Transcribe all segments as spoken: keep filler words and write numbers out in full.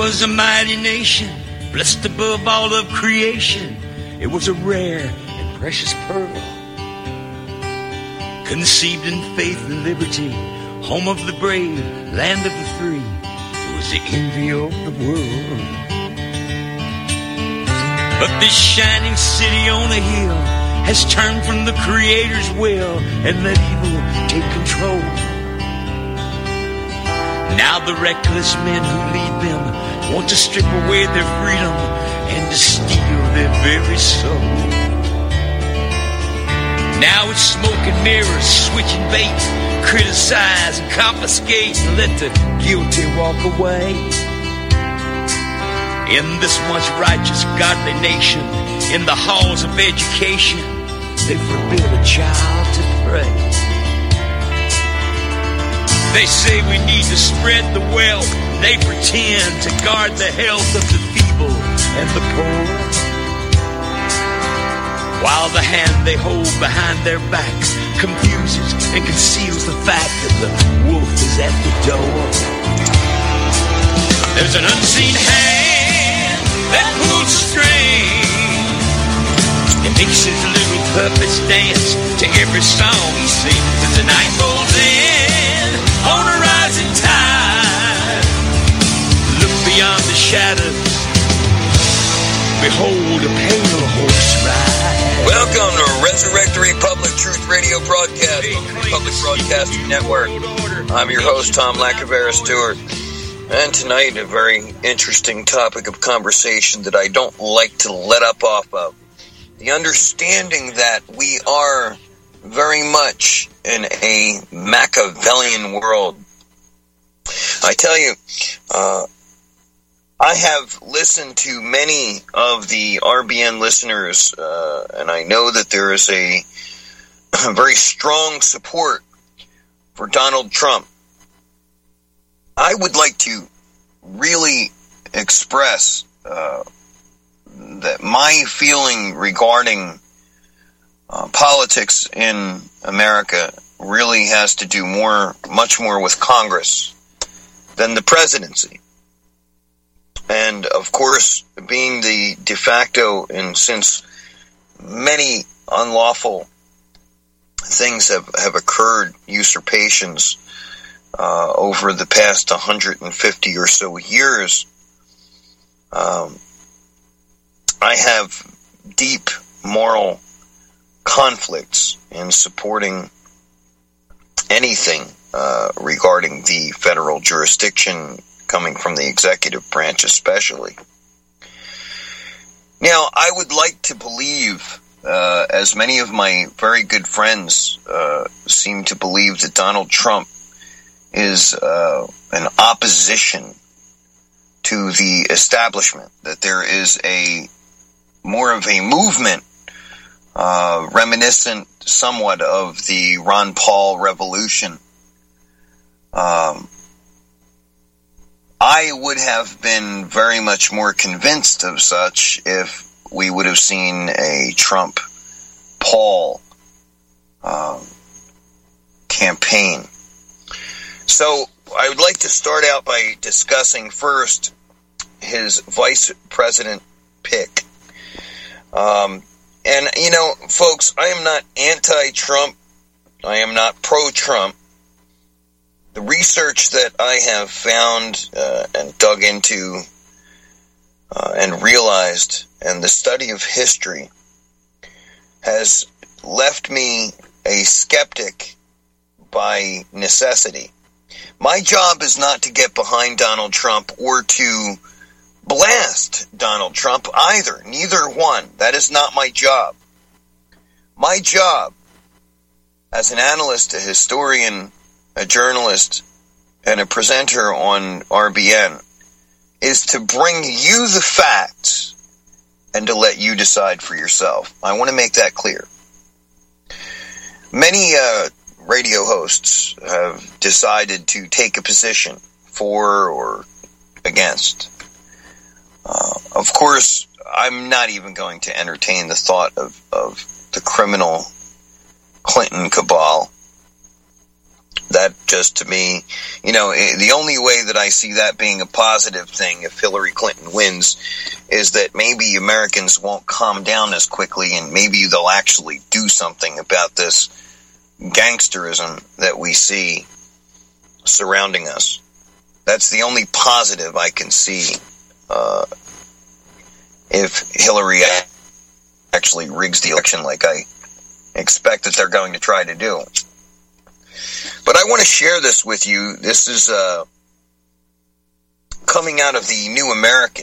was a mighty nation, blessed above all of creation. It was a rare and precious pearl, conceived in faith and liberty, home of the brave, land of the free. It was the envy of the world. But this shining city on a hill has turned from the Creator's will and let evil take control. Now the reckless men who lead them want to strip away their freedom and to steal their very soul. Now it's smoke and mirrors, switching bait, criticize and confiscate and let the guilty walk away. In this once righteous, godly nation, in the halls of education, they forbid a child to pray. They say we need to spread the wealth. They pretend to guard the health of the feeble and the poor, while the hand they hold behind their backs confuses and conceals the fact that the wolf is at the door. There's an unseen hand that pulls string and makes his little puppets dance to every song he sings as the night rolls in on a rising tide. Look beyond the shadows, behold a pale horse ride. Welcome to Resurrectory Public Truth Radio broadcast on the Public Broadcasting Network. I'm your host, Tom Lacavera Stewart. And tonight, a very interesting topic of conversation that I don't like to let up off of. The understanding that we are very much in a Machiavellian world. I tell you, uh, I have listened to many of the R B N listeners, uh, and I know that there is a, a very strong support for Donald Trump. I would like to really express uh, that my feeling regarding uh, politics in America really has to do more, much more with Congress than the presidency. And, of course, being the de facto, and since many unlawful things have, have occurred, usurpations, uh, over the past one hundred fifty or so years, um, I have deep moral conflicts in supporting anything uh, regarding the federal jurisdiction coming from the executive branch especially. Now, I would like to believe, uh, as many of my very good friends uh, seem to believe, that Donald Trump is uh, an opposition to the establishment, that there is a more of a movement uh, reminiscent somewhat of the Ron Paul revolution. Um, I would have been very much more convinced of such if we would have seen a Trump-Paul um, campaign. So I would like to start out by discussing first his vice president pick. Um, and, you know, folks, I am not anti-Trump. I am not pro-Trump. The research that I have found uh, and dug into uh, and realized, and the study of history, has left me a skeptic by necessity. My job is not to get behind Donald Trump or to blast Donald Trump either. Neither one. That is not my job. My job as an analyst, a historian, a journalist, and a presenter on R B N is to bring you the facts and to let you decide for yourself. I want to make that clear. Many uh, radio hosts have decided to take a position for or against. Uh, of course, I'm not even going to entertain the thought of, of the criminal Clinton cabal that just to me, you know, the only way that I see that being a positive thing if Hillary Clinton wins is that maybe Americans won't calm down as quickly and maybe they'll actually do something about this gangsterism that we see surrounding us. That's the only positive I can see uh, if Hillary actually rigs the election like I expect that they're going to try to do. But I want to share this with you. This is uh, coming out of the New American.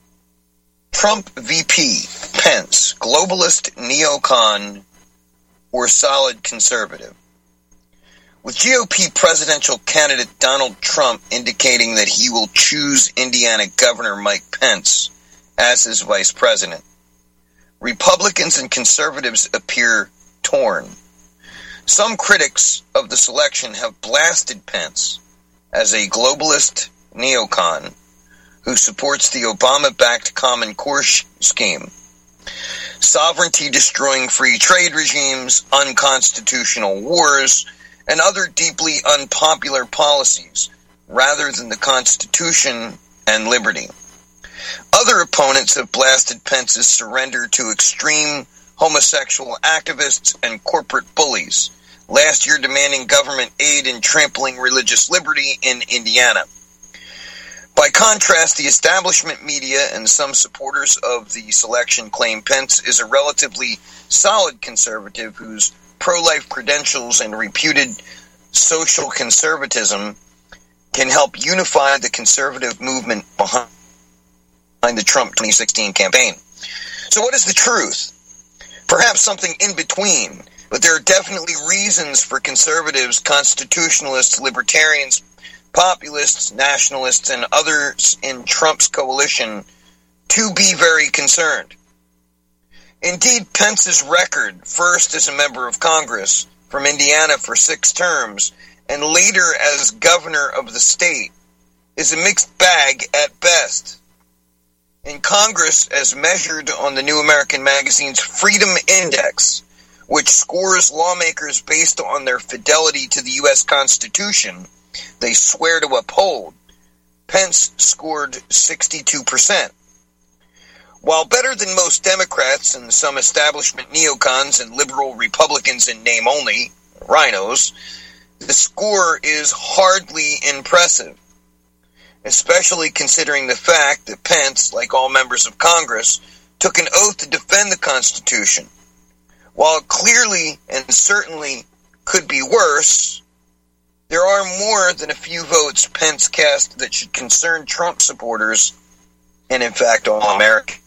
Trump V P Pence, globalist neocon or solid conservative. With G O P presidential candidate Donald Trump indicating that he will choose Indiana Governor Mike Pence as his vice president, Republicans and conservatives appear torn. Some critics of the selection have blasted Pence as a globalist neocon who supports the Obama-backed Common Core scheme, sovereignty-destroying free trade regimes, unconstitutional wars, and other deeply unpopular policies, rather than the Constitution and liberty. Other opponents have blasted Pence's surrender to extreme homosexual activists and corporate bullies, last year demanding government aid in trampling religious liberty in Indiana. By contrast, the establishment media and some supporters of the selection claim Pence is a relatively solid conservative whose pro-life credentials and reputed social conservatism can help unify the conservative movement behind the Trump twenty sixteen campaign. So what is the truth? Perhaps something in between, but there are definitely reasons for conservatives, constitutionalists, libertarians, populists, nationalists, and others in Trump's coalition to be very concerned. Indeed, Pence's record, first as a member of Congress from Indiana for six terms, and later as governor of the state, is a mixed bag at best. In Congress, as measured on the New American Magazine's Freedom Index, which scores lawmakers based on their fidelity to the U S Constitution they swear to uphold, Pence scored sixty-two percent. While better than most Democrats and some establishment neocons and liberal Republicans in name only, rhinos, the score is hardly impressive, especially considering the fact that Pence, like all members of Congress, took an oath to defend the Constitution. While it clearly and certainly could be worse, there are more than a few votes Pence cast that should concern Trump supporters and, in fact, all Americans.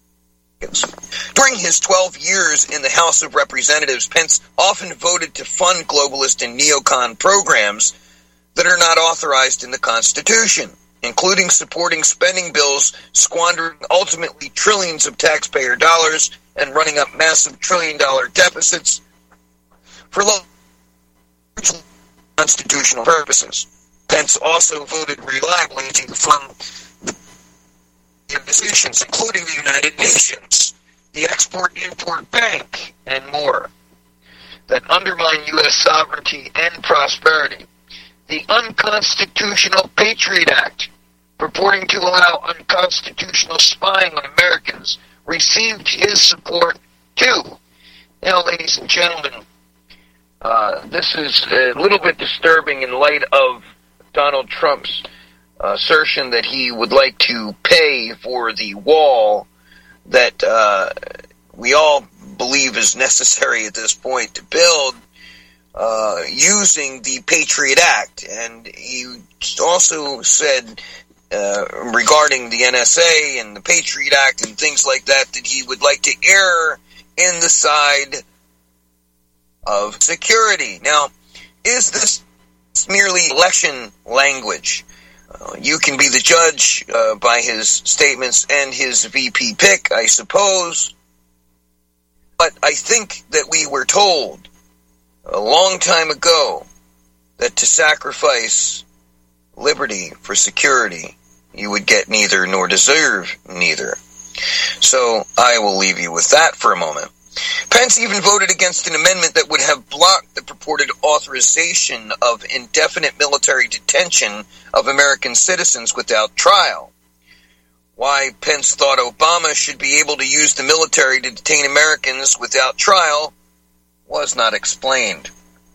During his twelve years in the House of Representatives, Pence often voted to fund globalist and neocon programs that are not authorized in the Constitution, including supporting spending bills squandering ultimately trillions of taxpayer dollars and running up massive trillion-dollar deficits for large constitutional purposes. Pence also voted reliably to fund the organizations, including the United Nations, the Export-Import Bank, and more, that undermine U S sovereignty and prosperity. The unconstitutional Patriot Act, purporting to allow unconstitutional spying on Americans, received his support too. Now, ladies and gentlemen, uh, this is a little bit disturbing in light of Donald Trump's uh, assertion that he would like to pay for the wall that uh, we all believe is necessary at this point to build uh, using the Patriot Act. And he also said uh, regarding the N S A and the Patriot Act and things like that, that he would like to err in the side of security. Now, is this merely election language? Uh, you can be the judge uh, by his statements and his V P pick, I suppose. But I think that we were told a long time ago that to sacrifice liberty for security, you would get neither nor deserve neither. So I will leave you with that for a moment. Pence even voted against an amendment that would have blocked the purported authorization of indefinite military detention of American citizens without trial. Why Pence thought Obama should be able to use the military to detain Americans without trial was not explained.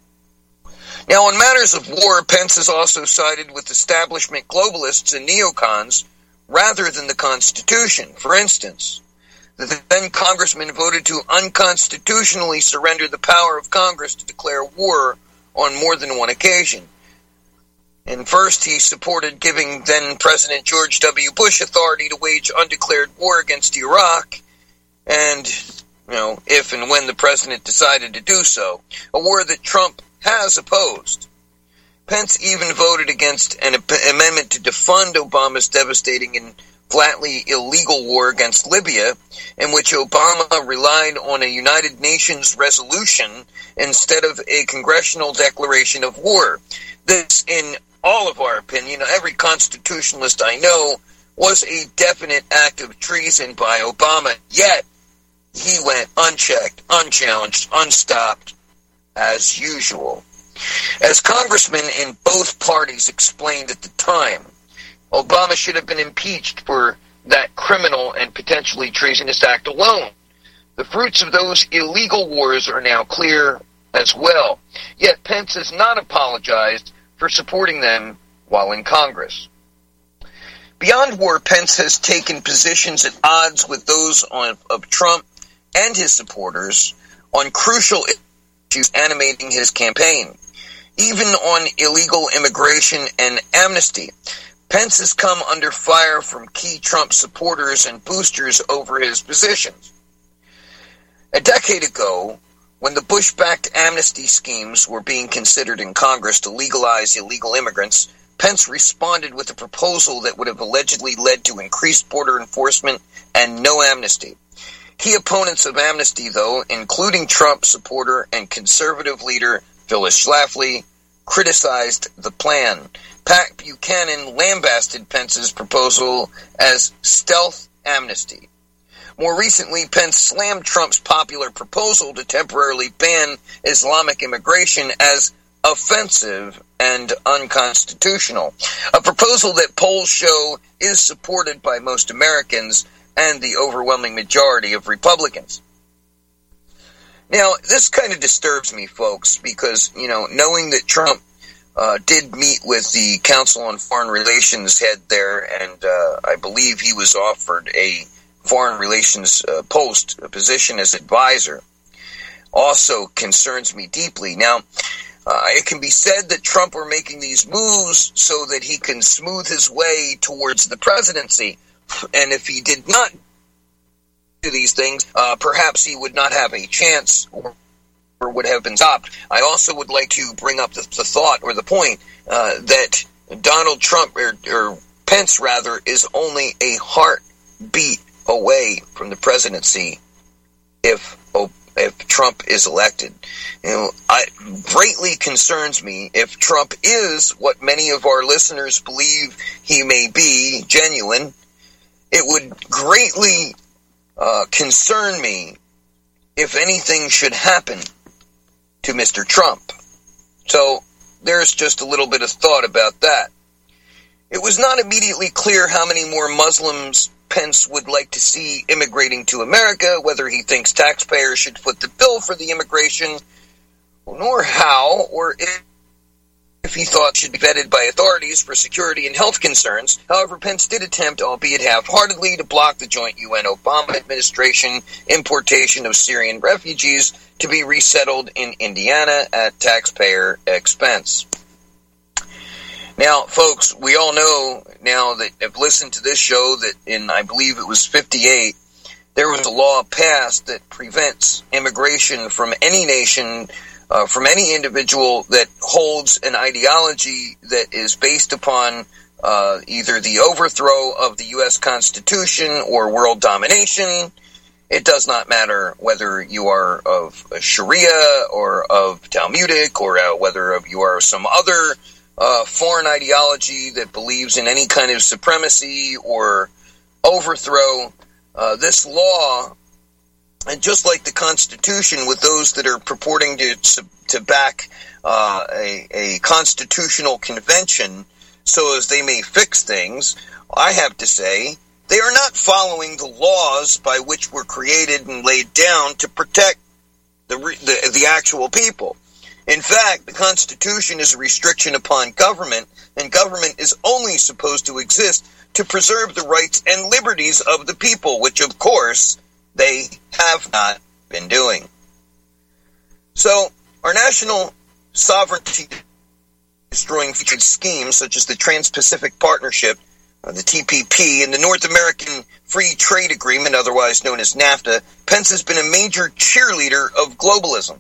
Now, on matters of war, Pence has also sided with establishment globalists and neocons rather than the Constitution. For instance, the then congressman voted to unconstitutionally surrender the power of Congress to declare war on more than one occasion. And first, he supported giving then-President George W. Bush authority to wage undeclared war against Iraq, and, you know, if and when the president decided to do so, a war that Trump has opposed. Pence even voted against an amendment to defund Obama's devastating and flatly illegal war against Libya, in which Obama relied on a United Nations resolution instead of a congressional declaration of war. This, in all of our opinion, every constitutionalist I know, was a definite act of treason by Obama, yet he went unchecked, unchallenged, unstopped, as usual. As congressmen in both parties explained at the time, Obama should have been impeached for that criminal and potentially treasonous act alone. The fruits of those illegal wars are now clear as well, yet Pence has not apologized for supporting them while in Congress. Beyond war, Pence has taken positions at odds with those on, of Trump and his supporters on crucial issues animating his campaign, even on illegal immigration and amnesty. Pence has come under fire from key Trump supporters and boosters over his positions. A decade ago, when the Bush-backed amnesty schemes were being considered in Congress to legalize illegal immigrants, Pence responded with a proposal that would have allegedly led to increased border enforcement and no amnesty. Key opponents of amnesty, though, including Trump supporter and conservative leader Phyllis Schlafly, criticized the plan. Pat Buchanan lambasted Pence's proposal as stealth amnesty. More recently, Pence slammed Trump's popular proposal to temporarily ban Islamic immigration as offensive and unconstitutional, a proposal that polls show is supported by most Americans and the overwhelming majority of Republicans. Now, this kind of disturbs me, folks, because, you know, knowing that Trump uh, did meet with the Council on Foreign Relations head there, and uh, I believe he was offered a foreign relations uh, post, a position as advisor, also concerns me deeply. Now, uh, it can be said that Trump were making these moves so that he can smooth his way towards the presidency, and if he did not do these things, uh, perhaps he would not have a chance or, or would have been stopped. I also would like to bring up the, the thought or the point uh, that Donald Trump, or, or Pence rather, is only a heartbeat away from the presidency if if Trump is elected. You know, it greatly concerns me if Trump is what many of our listeners believe he may be, genuine. It would greatly uh, concern me if anything should happen to Mister Trump. So there's just a little bit of thought about that. It was not immediately clear how many more Muslims Pence would like to see immigrating to America, whether he thinks taxpayers should foot the bill for the immigration, nor how, or if, if he thought should be vetted by authorities for security and health concerns. However, Pence did attempt, albeit half-heartedly, to block the joint U N Obama administration importation of Syrian refugees to be resettled in Indiana at taxpayer expense. Now, folks, we all know now that have listened to this show that in, I believe it was fifty-eight, there was a law passed that prevents immigration from any nation, uh, from any individual that holds an ideology that is based upon uh, either the overthrow of the U S Constitution or world domination. It does not matter whether you are of Sharia or of Talmudic or uh, whether of you are some other Uh, foreign ideology that believes in any kind of supremacy or overthrow. Uh, this law And just like the Constitution, with those that are purporting to to back uh, a, a constitutional convention so as they may fix things, I have to say they are not following the laws by which were created and laid down to protect the the, the actual people. In fact, the Constitution is a restriction upon government, and government is only supposed to exist to preserve the rights and liberties of the people, which, of course, they have not been doing. So, our national sovereignty destroying future schemes such as the Trans-Pacific Partnership, uh, the T P P, and the North American Free Trade Agreement, otherwise known as NAFTA, Pence has been a major cheerleader of globalism.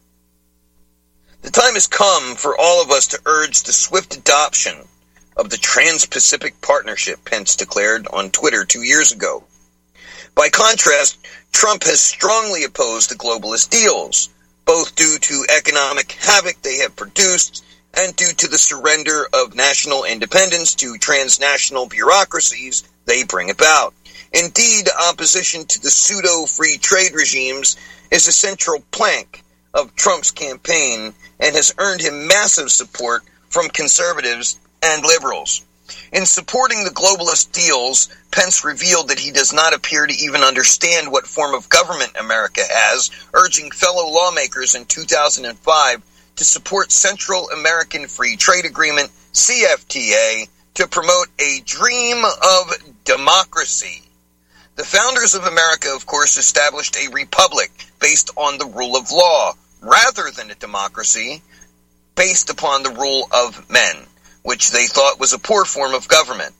The time has come for all of us to urge the swift adoption of the Trans-Pacific Partnership, Pence declared on Twitter two years ago. By contrast, Trump has strongly opposed the globalist deals, both due to economic havoc they have produced and due to the surrender of national independence to transnational bureaucracies they bring about. Indeed, opposition to the pseudo-free trade regimes is a central plank of Trump's campaign and has earned him massive support from conservatives and liberals. In supporting the globalist deals, Pence revealed that he does not appear to even understand what form of government America has, urging fellow lawmakers in two thousand five to support Central American Free Trade Agreement, C F T A, to promote a dream of democracy. The founders of America, of course, established a republic based on the rule of law, rather than a democracy based upon the rule of men, which they thought was a poor form of government.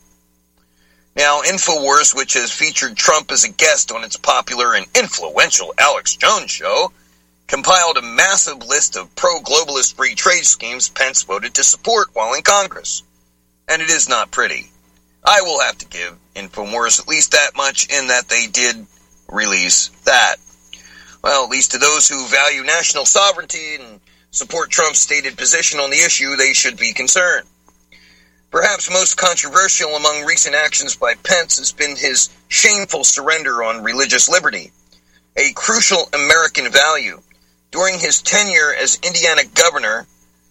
Now, InfoWars, which has featured Trump as a guest on its popular and influential Alex Jones show, compiled a massive list of pro-globalist free trade schemes Pence voted to support while in Congress. And it is not pretty. I will have to give InfoWars at least that much in that they did release that. Well, at least to those who value national sovereignty and support Trump's stated position on the issue, they should be concerned. Perhaps most controversial among recent actions by Pence has been his shameful surrender on religious liberty, a crucial American value. During his tenure as Indiana governor,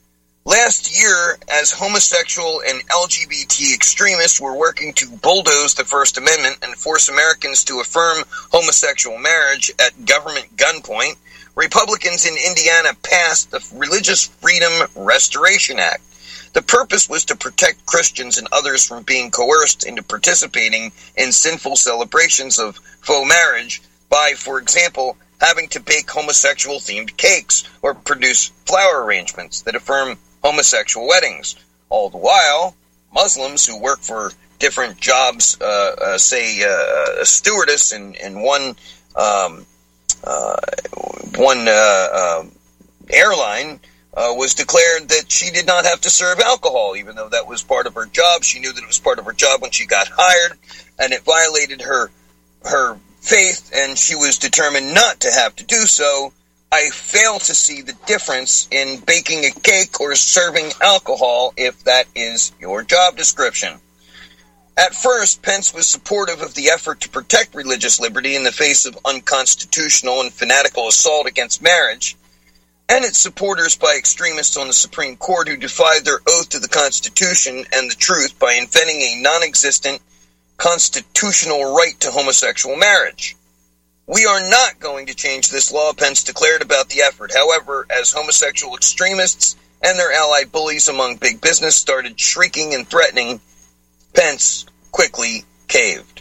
last year, as homosexual and L G B T extremists were working to bulldoze the First Amendment and force Americans to affirm homosexual marriage at government gunpoint, Republicans in Indiana passed the Religious Freedom Restoration Act. The purpose was to protect Christians and others from being coerced into participating in sinful celebrations of faux marriage by, for example, having to bake homosexual-themed cakes or produce flower arrangements that affirm homosexual weddings. All the while, Muslims who work for different jobs, uh, uh, say uh, a stewardess in, in one um, uh, one uh, uh, airline, uh, was declared that she did not have to serve alcohol, even though that was part of her job. She knew that it was part of her job when she got hired, and it violated her her faith, and she was determined not to have to do so. I fail to see the difference in baking a cake or serving alcohol if that is your job description. At first, Pence was supportive of the effort to protect religious liberty in the face of unconstitutional and fanatical assault against marriage, and its supporters by extremists on the Supreme Court who defied their oath to the Constitution and the truth by inventing a non-existent constitutional right to homosexual marriage. We are not going to change this law, Pence declared about the effort. However, as homosexual extremists and their allied bullies among big business started shrieking and threatening, Pence quickly caved.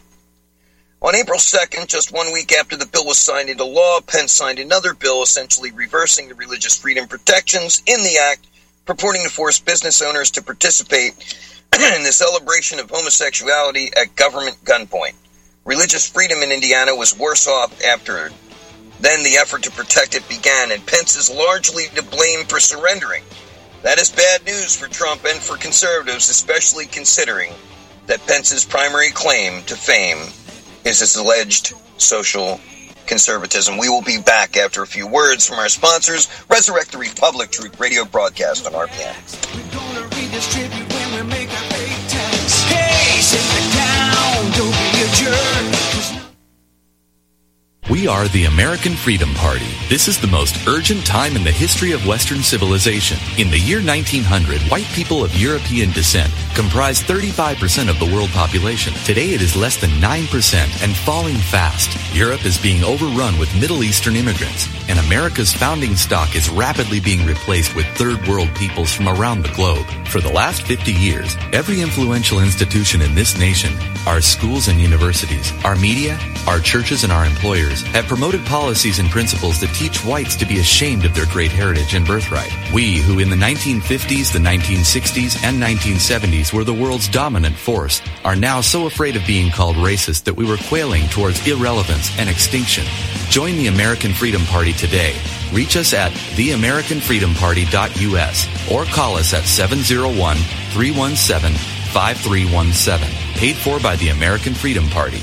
On April second, just one week after the bill was signed into law, Pence signed another bill essentially reversing the religious freedom protections in the act, purporting to force business owners to participate in the celebration of homosexuality at government gunpoint. Religious freedom in Indiana was worse off after then the effort to protect it began, and Pence is largely to blame for surrendering. That is bad news for Trump and for conservatives, especially considering that Pence's primary claim to fame is his alleged social conservatism. We will be back after a few words from our sponsors, Resurrect the Republic Truth Radio broadcast on R P M. We're gonna redistribute when we make our big tax. Hey, sit down, don't be a jerk. We are the American Freedom Party. This is the most urgent time in the history of Western civilization. In the year nineteen hundred, white people of European descent comprised thirty-five percent of the world population. Today it is less than nine percent and falling fast. Europe is being overrun with Middle Eastern immigrants, and America's founding stock is rapidly being replaced with third world peoples from around the globe. For the last fifty years, every influential institution in this nation, our schools and universities, our media, our churches, and our employers have promoted policies and principles that teach whites to be ashamed of their great heritage and birthright. We, who in the nineteen fifties, the nineteen sixties, and nineteen seventies were the world's dominant force, are now so afraid of being called racist that we were quailing towards irrelevance and extinction. Join the American Freedom Party today. Reach us at the american freedom party dot u s or call us at seven oh one, three one seven, five three one seven. Paid for by the American Freedom Party.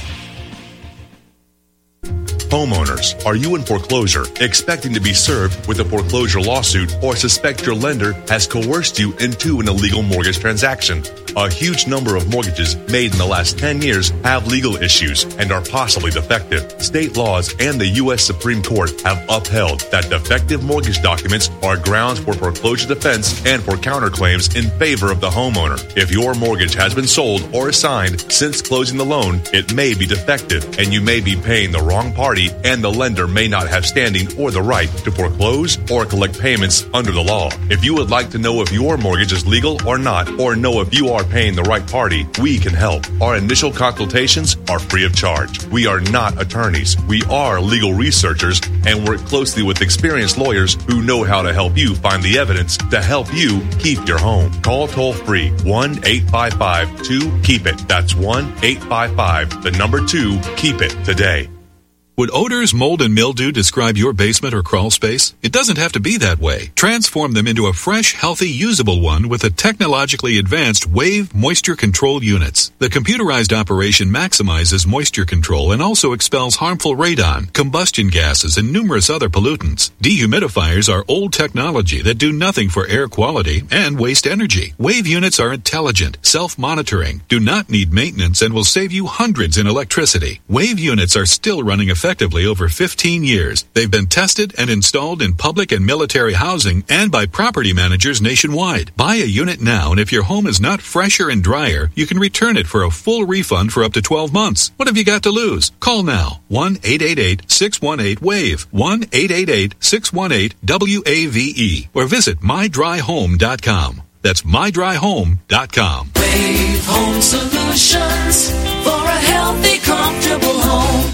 Homeowners, are you in foreclosure, expecting to be served with a foreclosure lawsuit, or suspect your lender has coerced you into an illegal mortgage transaction? A huge number of mortgages made in the last ten years have legal issues and are possibly defective. State laws and the U S Supreme Court have upheld that defective mortgage documents are grounds for foreclosure defense and for counterclaims in favor of the homeowner. If your mortgage has been sold or assigned since closing the loan, it may be defective and you may be paying the wrong party, and the lender may not have standing or the right to foreclose or collect payments under the law. If you would like to know if your mortgage is legal or not, or know if you are paying the right party, we can help. Our initial consultations are free of charge. We are not attorneys. We are legal researchers and work closely with experienced lawyers who know how to help you find the evidence to help you keep your home. Call toll free one eight five five two keep it. That's one eight five five, the number two, keep it today. Would odors, mold, and mildew describe your basement or crawl space? It doesn't have to be that way. Transform them into a fresh, healthy, usable one with the technologically advanced Wave Moisture Control Units. The computerized operation maximizes moisture control and also expels harmful radon, combustion gases, and numerous other pollutants. Dehumidifiers are old technology that do nothing for air quality and waste energy. Wave units are intelligent, self-monitoring, do not need maintenance, and will save you hundreds in electricity. Wave units are still running effectively effectively over fifteen years. They've been tested and installed in public and military housing and by property managers nationwide. Buy a unit now, and if your home is not fresher and drier, you can return it for a full refund for up to twelve months. What have you got to lose? Call now. one eight eight eight, six one eight, WAVE. one eight eight eight, six one eight, W A V E. Or visit my dry home dot com. That's my dry home dot com. Wave Home Solutions for a healthy, comfortable home.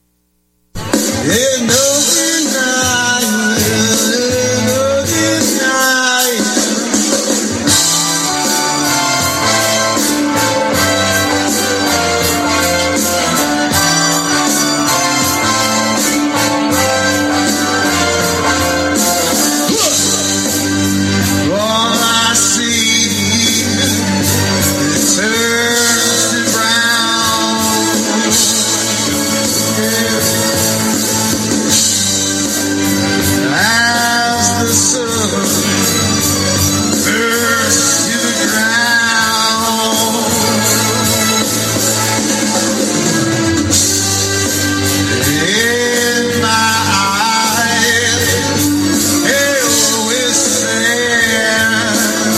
Yeah, no deny, no deny. All I see is turns to brown. Yeah. As the sun bursts to the ground, in my eyes, hell is sand.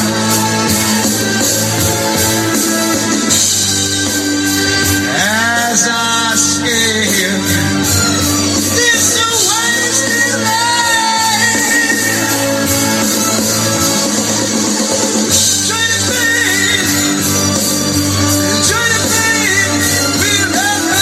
As I scale this wasted land, try to fade, try to fade, we'll have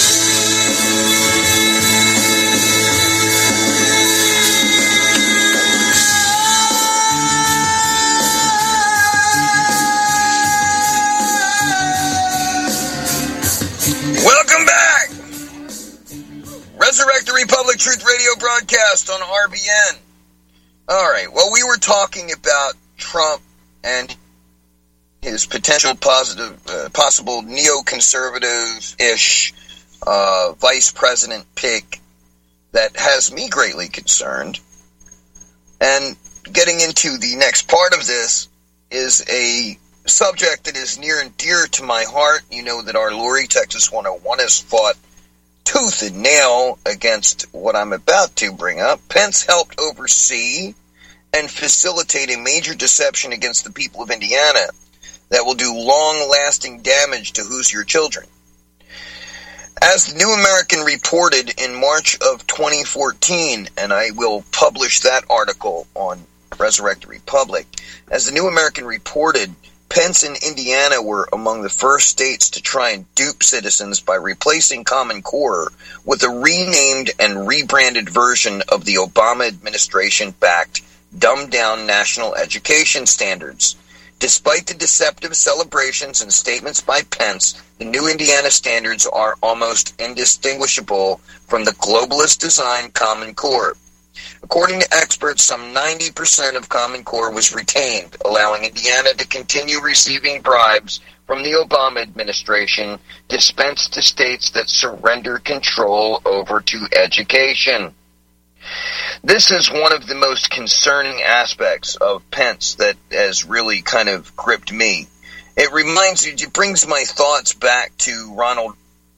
Welcome back! Resurrect the Republic Truth Radio broadcast on R B N. Alright, well, we were talking about Trump and his potential positive, uh, possible neoconservative-ish uh, vice president pick that has me greatly concerned. And getting into the next part of this is a subject that is near and dear to my heart. You know that our Lori, Texas one oh one, has fought tooth and nail against what I'm about to bring up, Pence helped oversee and facilitate a major deception against the people of Indiana that will do long-lasting damage to Hoosier children. As the New American reported in March of twenty fourteen, and I will publish that article on Resurrect the Republic, as the New American reported, Pence and Indiana were among the first states to try and dupe citizens by replacing Common Core with a renamed and rebranded version of the Obama administration-backed dumbed-down national education standards. Despite the deceptive celebrations and statements by Pence, the new Indiana standards are almost indistinguishable from the globalist design Common Core. According to experts, some ninety percent of Common Core was retained, allowing Indiana to continue receiving bribes from the Obama administration dispensed to states that surrender control over to education. This is one of the most concerning aspects of Pence that has really kind of gripped me. It reminds me, it brings my thoughts back to Ronald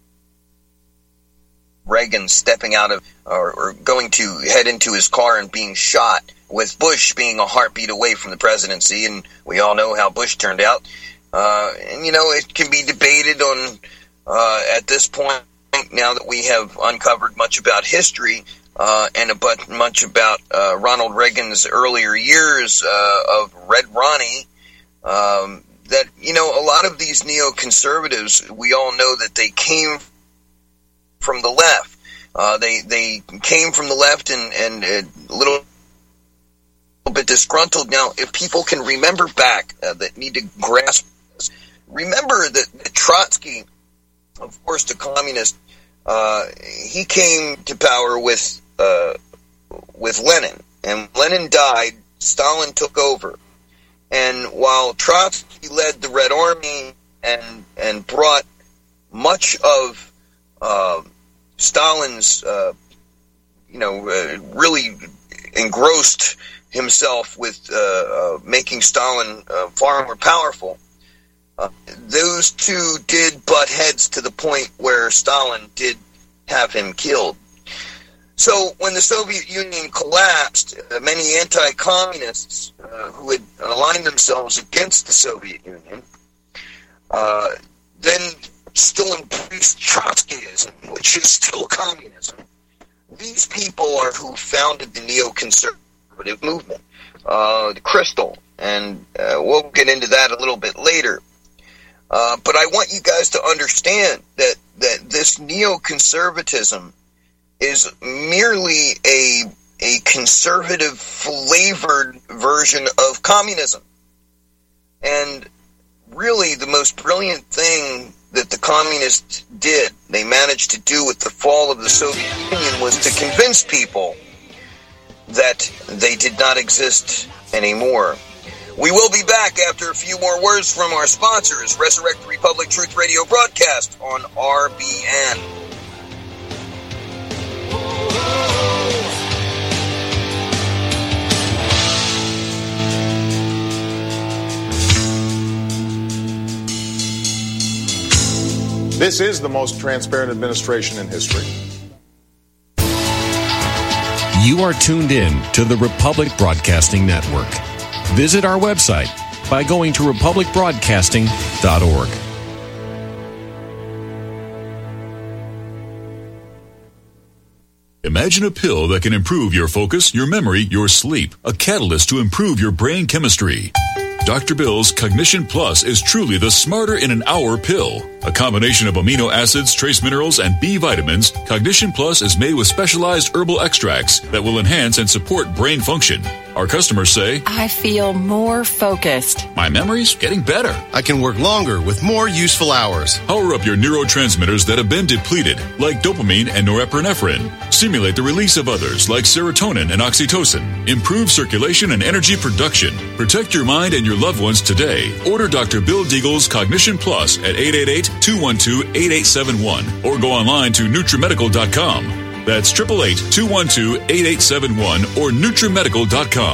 Reagan stepping out of, or, or going to head into his car and being shot, with Bush being a heartbeat away from the presidency, and we all know how Bush turned out. Uh, and, you know, it can be debated on, uh, at this point, now that we have uncovered much about history, Uh, and a but much about uh, Ronald Reagan's earlier years uh, of Red Ronnie, um, that, you know, a lot of these neoconservatives, we all know that they came from the left. Uh, they they came from the left and, and a little, little bit disgruntled. Now, if people can remember back, uh, that need to grasp this, remember that, that Trotsky, of course, the communist, uh, he came to power with Uh, with Lenin, and Lenin died, Stalin took over, and while Trotsky led the Red Army and and brought much of uh, Stalin's, uh, you know, uh, really engrossed himself with uh, uh, making Stalin uh, far more powerful, uh, those two did butt heads to the point where Stalin did have him killed. So when the Soviet Union collapsed, uh, many anti-communists uh, who had aligned themselves against the Soviet Union uh, then still embraced Trotskyism, which is still communism. These people are who founded the neoconservative movement, uh, the Crystal, and uh, we'll get into that a little bit later. Uh, but I want you guys to understand that, that this neoconservatism is merely a a conservative flavored version of communism. And really the most brilliant thing that the communists did, they managed to do with the fall of the Soviet Union, was to convince people that they did not exist anymore. We will be back after a few more words from our sponsors, Resurrect the Republic Truth Radio broadcast on R B N. This is the most transparent administration in history. You are tuned in to the Republic Broadcasting Network. Visit our website by going to republic broadcasting dot org. Imagine a pill that can improve your focus, your memory, your sleep. A catalyst to improve your brain chemistry. Doctor Bill's Cognition Plus is truly the smarter in an hour pill. A combination of amino acids, trace minerals, and B vitamins, Cognition Plus is made with specialized herbal extracts that will enhance and support brain function. Our customers say, I feel more focused. My memory's getting better. I can work longer with more useful hours. Power up your neurotransmitters that have been depleted, like dopamine and norepinephrine. Stimulate the release of others, like serotonin and oxytocin. Improve circulation and energy production. Protect your mind and your loved ones today. Order Doctor Bill Deagle's Cognition Plus at eight eight eight, two one two, eight eight seven one or go online to nutrimedical dot com. That's eight eight eight, two one two, eight eight seven one or nutrimedical dot com.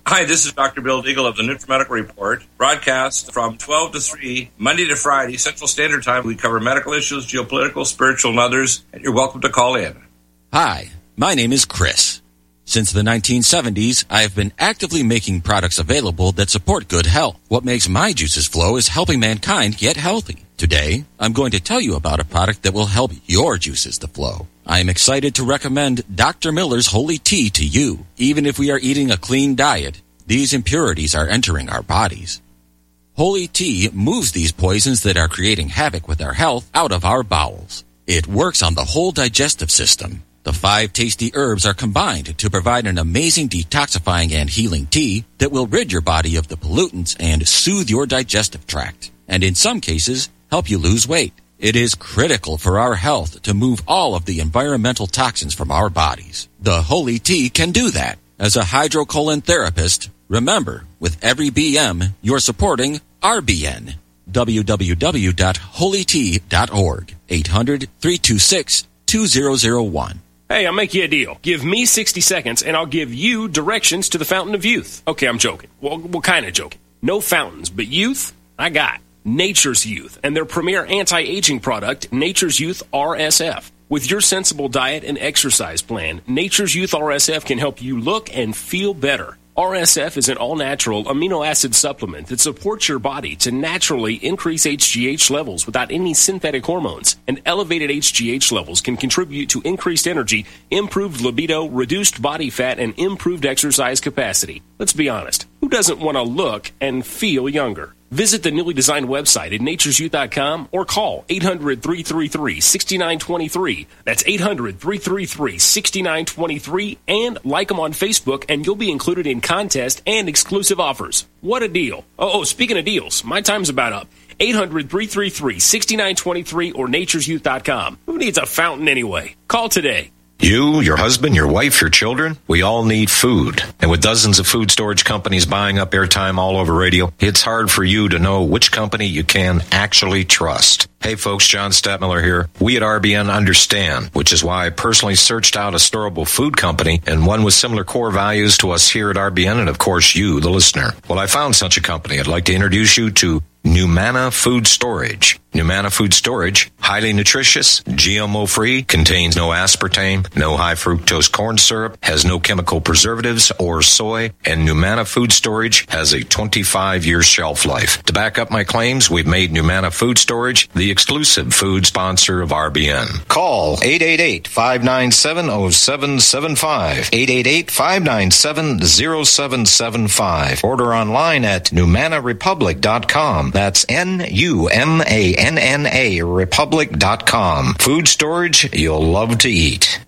Hi, this is Doctor Bill Deagle of the NutriMedical Report, broadcast from twelve to three, Monday to Friday, Central Standard Time. We cover medical issues, geopolitical, spiritual, and others, and you're welcome to call in. Hi, my name is Chris. Since the nineteen seventies, I have been actively making products available that support good health. What makes my juices flow is helping mankind get healthy. Today, I'm going to tell you about a product that will help your juices to flow. I am excited to recommend Doctor Miller's Holy Tea to you. Even if we are eating a clean diet, these impurities are entering our bodies. Holy Tea moves these poisons that are creating havoc with our health out of our bowels. It works on the whole digestive system. The five tasty herbs are combined to provide an amazing detoxifying and healing tea that will rid your body of the pollutants and soothe your digestive tract, and in some cases, help you lose weight. It is critical for our health to move all of the environmental toxins from our bodies. The Holy Tea can do that. As a hydrocolon therapist, remember, with every B M, you're supporting R B N. w w w dot holy tea dot org. eight hundred, three two six, two zero zero one. Hey, I'll make you a deal. Give me sixty seconds, and I'll give you directions to the Fountain of Youth. Okay, I'm joking. Well, what kind of joking? No fountains, but youth, I got. Nature's Youth, and their premier anti-aging product, Nature's Youth R S F. With your sensible diet and exercise plan, Nature's Youth R S F can help you look and feel better. R S F is an all-natural amino acid supplement that supports your body to naturally increase H G H levels without any synthetic hormones. And elevated H G H levels can contribute to increased energy, improved libido, reduced body fat, and improved exercise capacity. Let's be honest, who doesn't want to look and feel younger? Visit the newly designed website at natures youth dot com or call eight hundred, three three three, six nine two three. That's eight hundred, three three three, six nine two three, and like them on Facebook, and you'll be included in contests and exclusive offers. What a deal. Oh, oh speaking of deals, my time's about up. eight hundred, three three three, six nine two three or natures youth dot com. Who needs a fountain anyway? Call today. You, your husband, your wife, your children, we all need food. And with dozens of food storage companies buying up airtime all over radio, it's hard for you to know which company you can actually trust. Hey folks, John Stadtmiller here. We at R B N understand, which is why I personally searched out a storable food company and one with similar core values to us here at R B N and of course you, the listener. Well, I found such a company. I'd like to introduce you to Numana Food Storage. Numana Food Storage, highly nutritious, G M O-free, contains no aspartame, no high-fructose corn syrup, has no chemical preservatives or soy, and Numana Food Storage has a twenty-five year shelf life. To back up my claims, we've made Numana Food Storage the exclusive food sponsor of R B N. Call eight eight eight, five nine seven, zero seven seven five, eight eight eight, five nine seven, zero seven seven five. Order online at numana republic dot com. That's N U M A N N A republic dot com. Food storage you'll love to eat.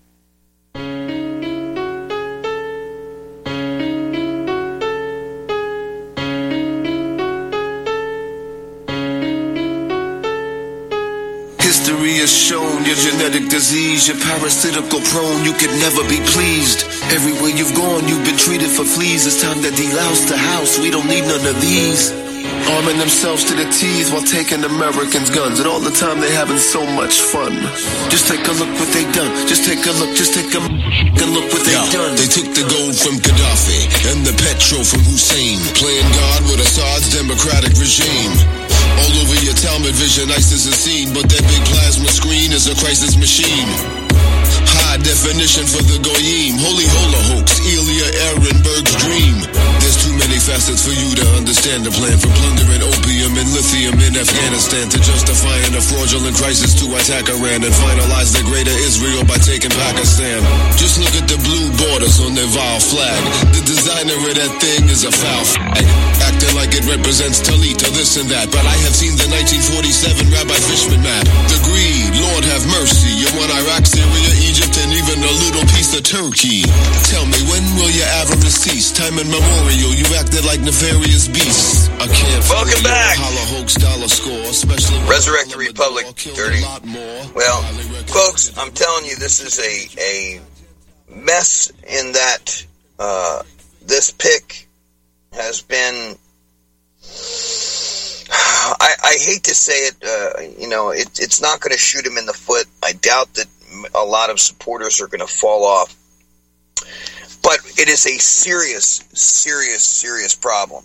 History has shown your genetic disease, you're parasitical prone, you could never be pleased. Everywhere you've gone, you've been treated for fleas. It's time to delouse the house, we don't need none of these. Arming themselves to the teeth while taking Americans' guns, and all the time they having so much fun. Just take a look what they done. Just take a look, just take a look what they Yo, done. They took the gold from Gaddafi and the petrol from Hussein, playing God with Assad's democratic regime. All over your Talmud vision, ISIS is seen, but that big plasma screen is a crisis machine. High definition for the Goyim, holy hola hoax, Elia Ehrenberg's dream. There's too many facets for you to understand the plan for plundering opium and lithium in Afghanistan to justifying a fraudulent crisis to attack Iran and finalize the greater Israel by taking Pakistan. Just look at the blue borders on their vile flag. The designer of that thing is a foul flag, acting like it represents Talit or this and that. But I have seen the nineteen forty-seven Rabbi Fishman map. The greed, Lord have mercy. You want Iraq, Syria, Egypt, and even a little piece of Turkey. Tell me, when will your avarice cease? Time immemorial, you acted like nefarious beasts. I can't Welcome back. Hoax dollar score, especially Resurrect the Republic, dirty. Well, folks, I'm telling you, this is a a mess in that uh, this pick has been. I, I hate to say it, uh, you know, it, it's not going to shoot him in the foot. I doubt that a lot of supporters are going to fall off. But It is a serious, serious, serious problem.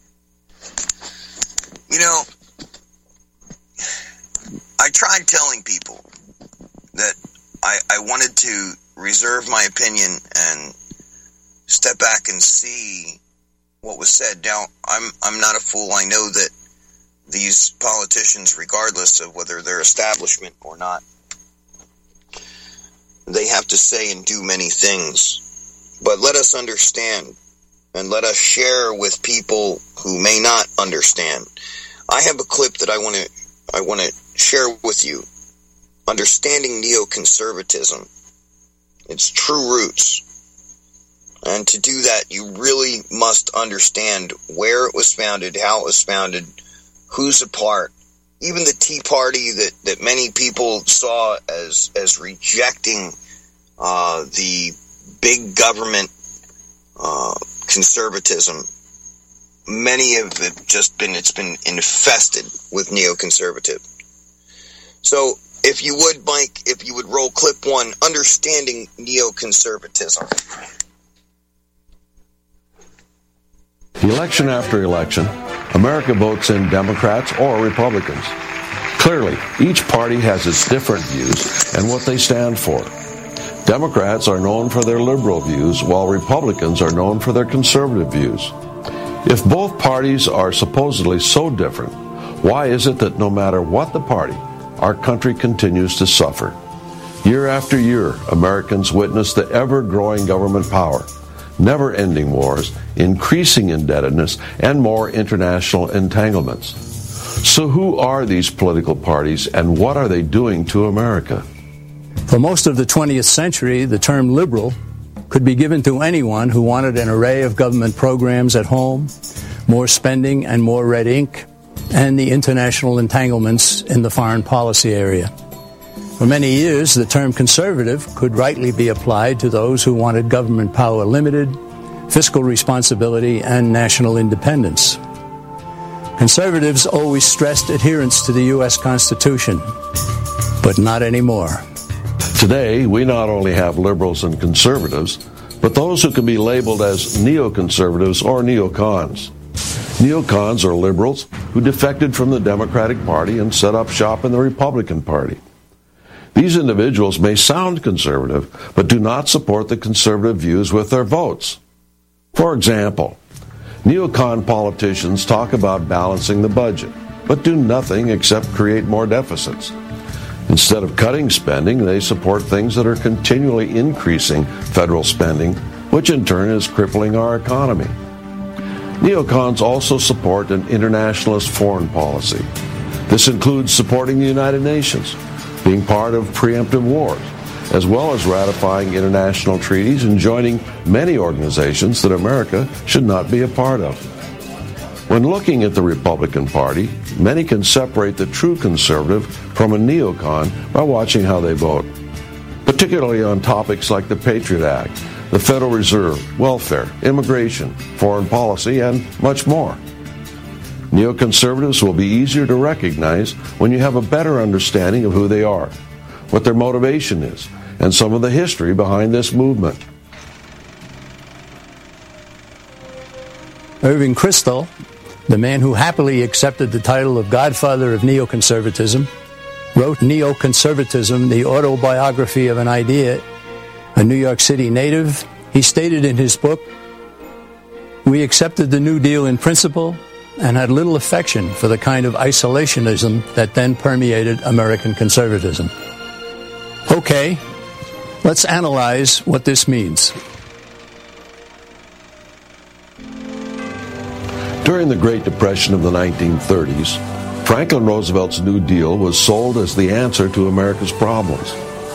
You know, I tried telling people that I, I wanted to reserve my opinion and step back and see what was said. Now, I'm I'm not a fool. I know that these politicians, regardless of whether they're establishment or not, they have to say and do many things. But let us understand, and let us share with people who may not understand. I have a clip that I want to I want to share with you. Understanding neoconservatism, its true roots. And to do that, you really must understand where it was founded, how it was founded, who's a part. Even the Tea Party that, that many people saw as as rejecting uh, the big government uh, conservatism, many have just been, it's been infested with neoconservative. So, if you would, Mike, if you would roll clip one, understanding neoconservatism. Election after election, America votes in Democrats or Republicans. Clearly, each party has its different views and what they stand for. Democrats are known for their liberal views, while Republicans are known for their conservative views. If both parties are supposedly so different, why is it that no matter what the party, our country continues to suffer? Year after year, Americans witness the ever-growing government power, never-ending wars, increasing indebtedness, and more international entanglements. So who are these political parties, and what are they doing to America? For most of the twentieth century, the term liberal could be given to anyone who wanted an array of government programs at home, more spending and more red ink, and the international entanglements in the foreign policy area. For many years, the term conservative could rightly be applied to those who wanted government power limited, fiscal responsibility, and national independence. Conservatives always stressed adherence to the U S Constitution, but not anymore. Today, we not only have liberals and conservatives, but those who can be labeled as neoconservatives or neocons. Neocons are liberals who defected from the Democratic Party and set up shop in the Republican Party. These individuals may sound conservative, but do not support the conservative views with their votes. For example, neocon politicians talk about balancing the budget, but do nothing except create more deficits. Instead of cutting spending, they support things that are continually increasing federal spending, which in turn is crippling our economy. Neocons also support an internationalist foreign policy. This includes supporting the United Nations, being part of preemptive wars, as well as ratifying international treaties and joining many organizations that America should not be a part of. When looking at the Republican Party, many can separate the true conservative from a neocon by watching how they vote, particularly on topics like the Patriot Act, the Federal Reserve, welfare, immigration, foreign policy, and much more. Neoconservatives will be easier to recognize when you have a better understanding of who they are, what their motivation is, and some of the history behind this movement. Irving Kristol, the man who happily accepted the title of Godfather of Neoconservatism, wrote Neoconservatism, the Autobiography of an Idea. A New York City native, he stated in his book, "We accepted the New Deal in principle and had little affection for the kind of isolationism that then permeated American conservatism." Okay, let's analyze what this means. During the Great Depression of the nineteen thirties, Franklin Roosevelt's New Deal was sold as the answer to America's problems.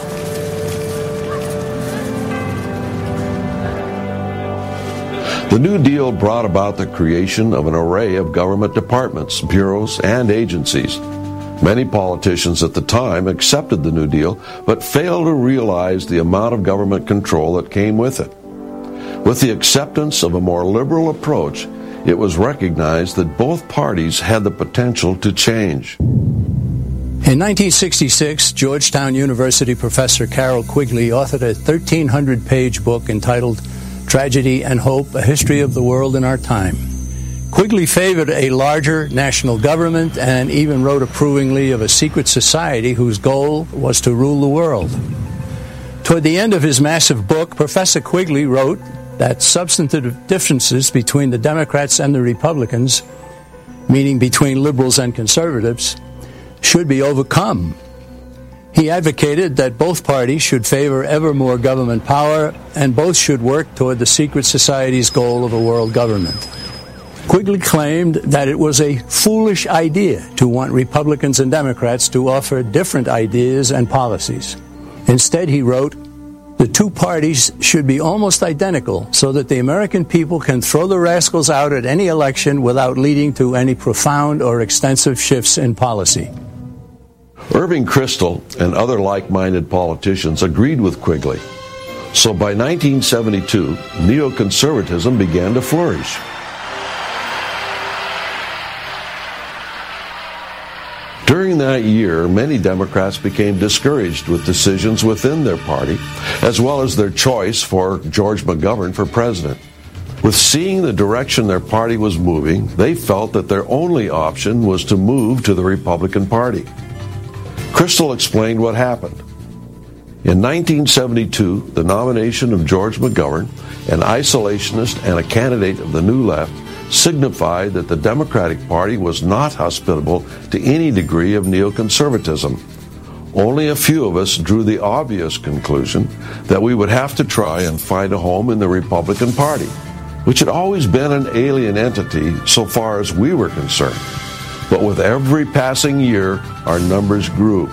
The New Deal brought about the creation of an array of government departments, bureaus, and agencies. Many politicians at the time accepted the New Deal, but failed to realize the amount of government control that came with it. With the acceptance of a more liberal approach, it was recognized that both parties had the potential to change. In nineteen sixty-six, Georgetown University professor Carroll Quigley authored a thirteen hundred page book entitled Tragedy and Hope, A History of the World in Our Time. Quigley favored a larger national government and even wrote approvingly of a secret society whose goal was to rule the world. Toward the end of his massive book, Professor Quigley wrote that substantive differences between the Democrats and the Republicans, meaning between liberals and conservatives, should be overcome. He advocated that both parties should favor ever more government power and both should work toward the secret society's goal of a world government. Quigley claimed that it was a foolish idea to want Republicans and Democrats to offer different ideas and policies. Instead, he wrote, the two parties should be almost identical so that the American people can throw the rascals out at any election without leading to any profound or extensive shifts in policy. Irving Kristol and other like-minded politicians agreed with Quigley. So by nineteen seventy-two, neoconservatism began to flourish. During that year, many Democrats became discouraged with decisions within their party, as well as their choice for George McGovern for president. With seeing the direction their party was moving, they felt that their only option was to move to the Republican Party. Kristol explained what happened. In nineteen seventy-two, the nomination of George McGovern, an isolationist and a candidate of the New Left, signified that the Democratic Party was not hospitable to any degree of neoconservatism. Only a few of us drew the obvious conclusion that we would have to try and find a home in the Republican Party, which had always been an alien entity so far as we were concerned. But with every passing year, our numbers grew.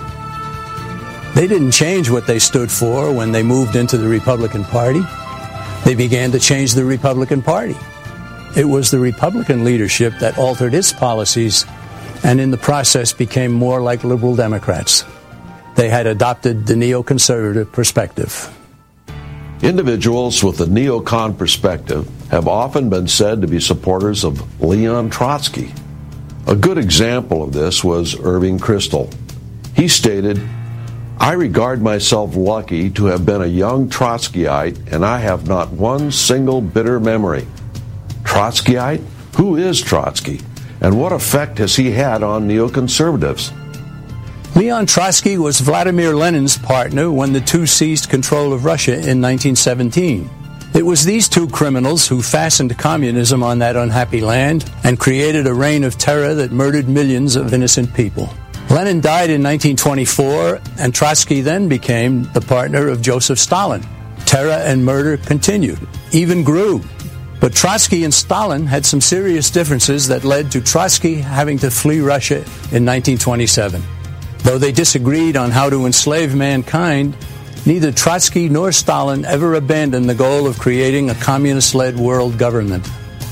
They didn't change what they stood for when they moved into the Republican Party. They began to change the Republican Party. It was the Republican leadership that altered its policies and in the process became more like liberal Democrats. They had adopted the neoconservative perspective. Individuals with the neocon perspective have often been said to be supporters of Leon Trotsky. A good example of this was Irving Kristol. He stated, I regard myself lucky to have been a young Trotskyite, and I have not one single bitter memory. Trotskyite? Who is Trotsky? And what effect has he had on neoconservatives? Leon Trotsky was Vladimir Lenin's partner when the two seized control of Russia in nineteen seventeen. It was these two criminals who fastened communism on that unhappy land and created a reign of terror that murdered millions of innocent people. Lenin died in nineteen twenty-four, and Trotsky then became the partner of Joseph Stalin. Terror and murder continued, even grew. But Trotsky and Stalin had some serious differences that led to Trotsky having to flee Russia in nineteen twenty-seven. Though they disagreed on how to enslave mankind, neither Trotsky nor Stalin ever abandoned the goal of creating a communist-led world government.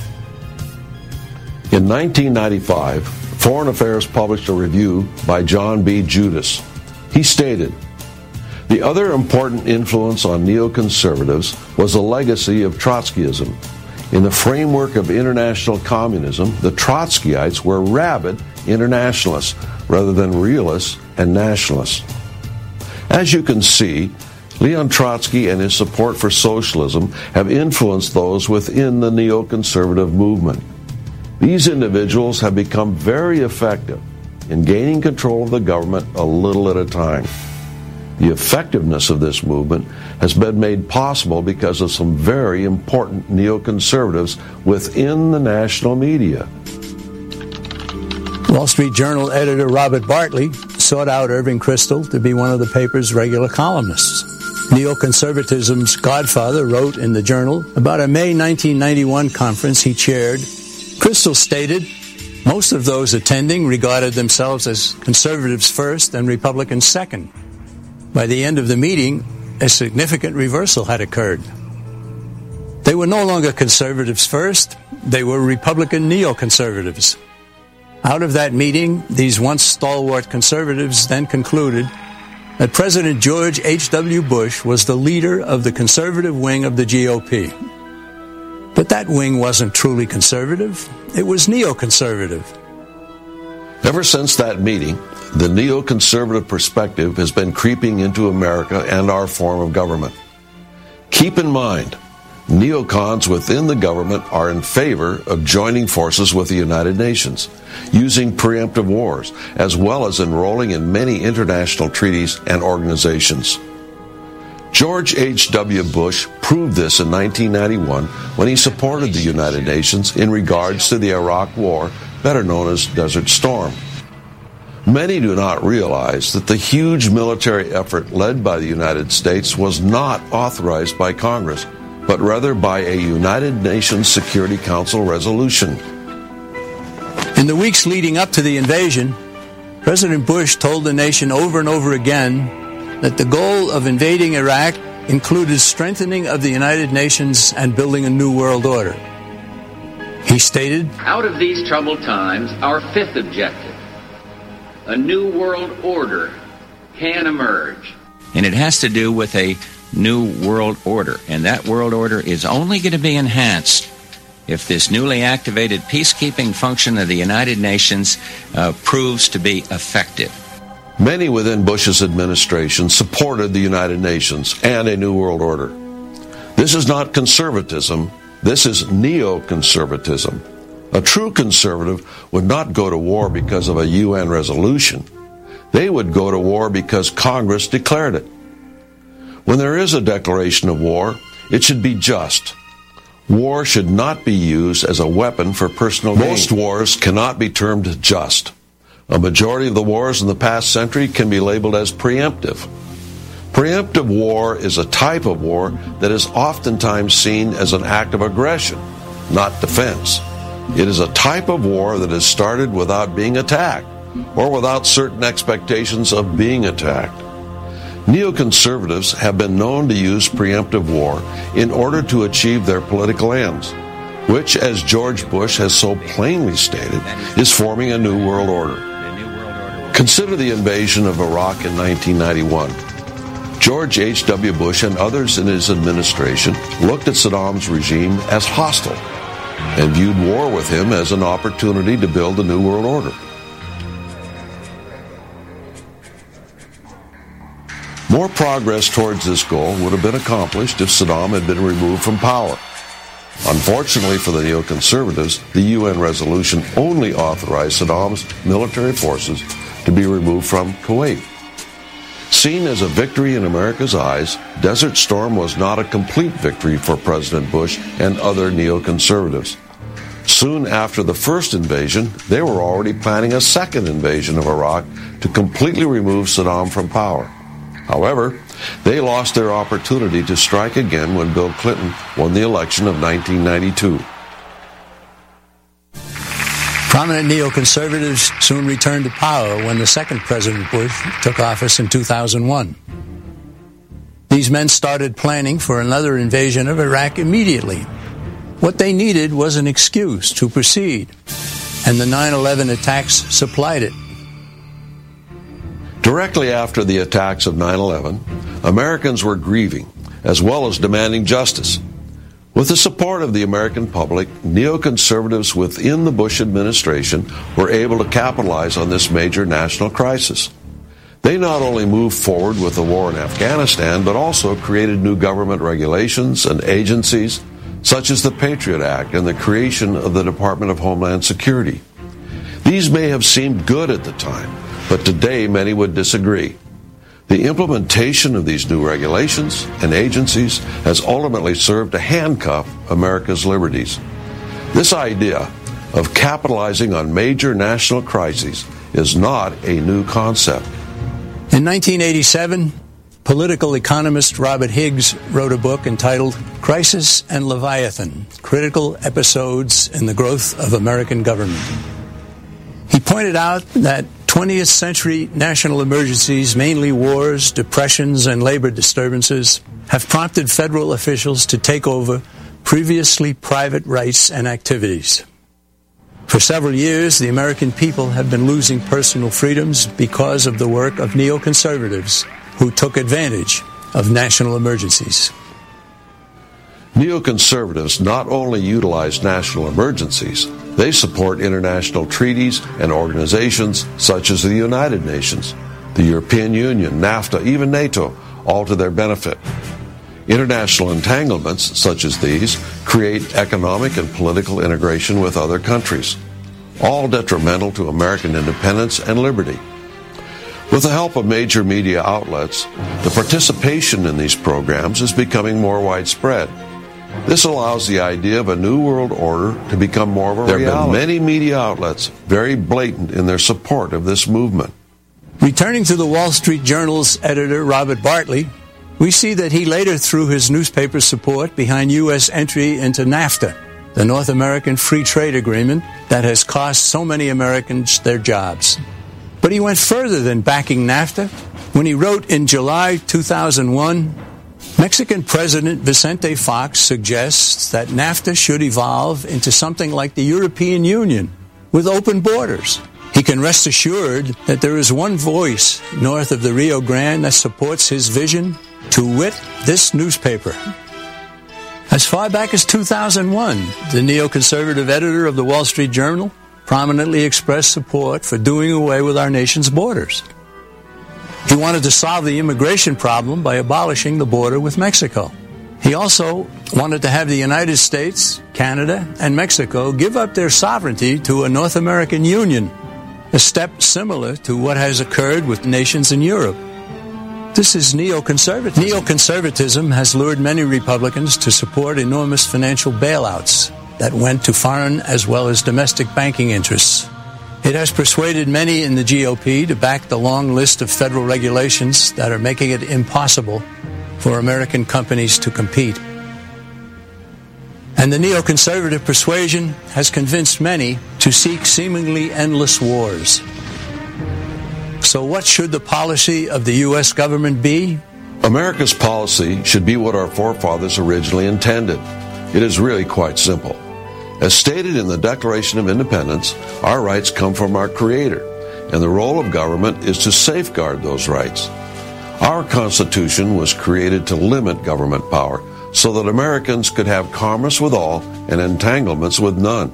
In nineteen ninety-five, Foreign Affairs published a review by John B. Judas. He stated, the other important influence on neoconservatives was the legacy of Trotskyism. In the framework of international communism, the Trotskyites were rabid internationalists rather than realists and nationalists. As you can see, Leon Trotsky and his support for socialism have influenced those within the neoconservative movement. These individuals have become very effective in gaining control of the government a little at a time. The effectiveness of this movement has been made possible because of some very important neoconservatives within the national media. Wall Street Journal editor Robert Bartley sought out Irving Kristol to be one of the paper's regular columnists. Neoconservatism's godfather wrote in the Journal about a May nineteen ninety-one conference he chaired. Kristol stated, most of those attending regarded themselves as conservatives first and Republicans second. By the end of the meeting, a significant reversal had occurred. They were no longer conservatives first, they were Republican neoconservatives. Out of that meeting, these once stalwart conservatives then concluded that President George H W Bush was the leader of the conservative wing of the G O P. But that wing wasn't truly conservative, it was neoconservative. Ever since that meeting, the neoconservative perspective has been creeping into America and our form of government. Keep in mind, Neocons within the government are in favor of joining forces with the United Nations, using preemptive wars, as well as enrolling in many international treaties and organizations. George H W. Bush proved this in nineteen ninety-one when he supported the United Nations in regards to the Iraq War, better known as Desert Storm. Many do not realize that the huge military effort led by the United States was not authorized by Congress, but rather by a United Nations Security Council resolution. In the weeks leading up to the invasion, President Bush told the nation over and over again that the goal of invading Iraq included strengthening of the United Nations and building a new world order. He stated, "Out of these troubled times, our fifth objective, a new world order, can emerge." And it has to do with a new world order, and that world order is only going to be enhanced if this newly activated peacekeeping function of the United Nations uh, proves to be effective. Many within Bush's administration supported the United Nations and a new world order. This is not conservatism, this is neoconservatism. A true conservative would not go to war because of a U N resolution. They would go to war because Congress declared it. When there is a declaration of war, it should be just. War should not be used as a weapon for personal gain. Most wars cannot be termed just. A majority of the wars in the past century can be labeled as preemptive. Preemptive war is a type of war that is oftentimes seen as an act of aggression, not defense. It is a type of war that is started without being attacked, or without certain expectations of being attacked. Neoconservatives have been known to use preemptive war in order to achieve their political ends, which, as George Bush has so plainly stated, is forming a new world order. Consider the invasion of Iraq in nineteen ninety-one. George H W. Bush and others in his administration looked at Saddam's regime as hostile and viewed war with him as an opportunity to build a new world order. More progress towards this goal would have been accomplished if Saddam had been removed from power. Unfortunately for the neoconservatives, the U N resolution only authorized Saddam's military forces to be removed from Kuwait. Seen as a victory in America's eyes, Desert Storm was not a complete victory for President Bush and other neoconservatives. Soon after the first invasion, they were already planning a second invasion of Iraq to completely remove Saddam from power. However, they lost their opportunity to strike again when Bill Clinton won the election of nineteen ninety-two. Prominent neoconservatives soon returned to power when the second President Bush took office in two thousand one. These men started planning for another invasion of Iraq immediately. What they needed was an excuse to proceed, and the nine eleven attacks supplied it. Directly after the attacks of nine eleven, Americans were grieving, as well as demanding justice. With the support of the American public, neoconservatives within the Bush administration were able to capitalize on this major national crisis. They not only moved forward with the war in Afghanistan, but also created new government regulations and agencies, such as the Patriot Act and the creation of the Department of Homeland Security. These may have seemed good at the time, but today many would disagree. The implementation of these new regulations and agencies has ultimately served to handcuff America's liberties. This idea of capitalizing on major national crises is not a new concept. In nineteen eighty-seven, political economist Robert Higgs wrote a book entitled Crisis and Leviathan: Critical Episodes in the Growth of American Government. He pointed out that twentieth century national emergencies, mainly wars, depressions, and labor disturbances, have prompted federal officials to take over previously private rights and activities. For several years, the American people have been losing personal freedoms because of the work of neoconservatives who took advantage of national emergencies. Neoconservatives not only utilize national emergencies, they support international treaties and organizations such as the United Nations, the European Union, NAFTA, even NATO, all to their benefit. International entanglements, such as these, create economic and political integration with other countries, all detrimental to American independence and liberty. With the help of major media outlets, the participation in these programs is becoming more widespread. This allows the idea of a new world order to become more of a reality. There have been many media outlets very blatant in their support of this movement. Returning to the Wall Street Journal's editor, Robert Bartley, we see that he later threw his newspaper's support behind U S entry into NAFTA, the North American Free Trade Agreement that has cost so many Americans their jobs. But he went further than backing NAFTA when he wrote in July two thousand one, Mexican President Vicente Fox suggests that NAFTA should evolve into something like the European Union with open borders. He can rest assured that there is one voice north of the Rio Grande that supports his vision, to wit, this newspaper. As far back as two thousand one, the neoconservative editor of the Wall Street Journal prominently expressed support for doing away with our nation's borders. He wanted to solve the immigration problem by abolishing the border with Mexico. He also wanted to have the United States, Canada, and Mexico give up their sovereignty to a North American Union, a step similar to what has occurred with nations in Europe. This is neoconservatism. Neoconservatism has lured many Republicans to support enormous financial bailouts that went to foreign as well as domestic banking interests. It has persuaded many in the G O P to back the long list of federal regulations that are making it impossible for American companies to compete. And the neoconservative persuasion has convinced many to seek seemingly endless wars. So what should the policy of the U S government be? America's policy should be what our forefathers originally intended. It is really quite simple. As stated in the Declaration of Independence, our rights come from our Creator, and the role of government is to safeguard those rights. Our Constitution was created to limit government power so that Americans could have commerce with all and entanglements with none.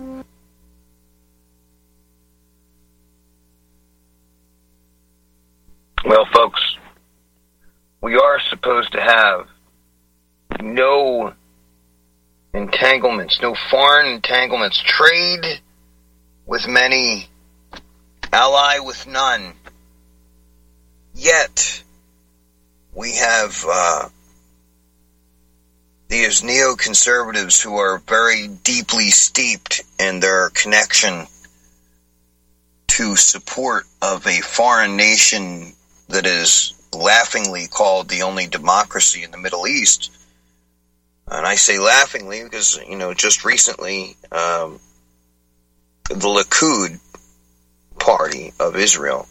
Well, folks, we are supposed to have no entanglements, no foreign entanglements, trade with many, ally with none. Yet, we have uh, these neoconservatives who are very deeply steeped in their connection to support of a foreign nation that is laughingly called the only democracy in the Middle East. And I say laughingly because, you know, just recently, um, the Likud party of Israel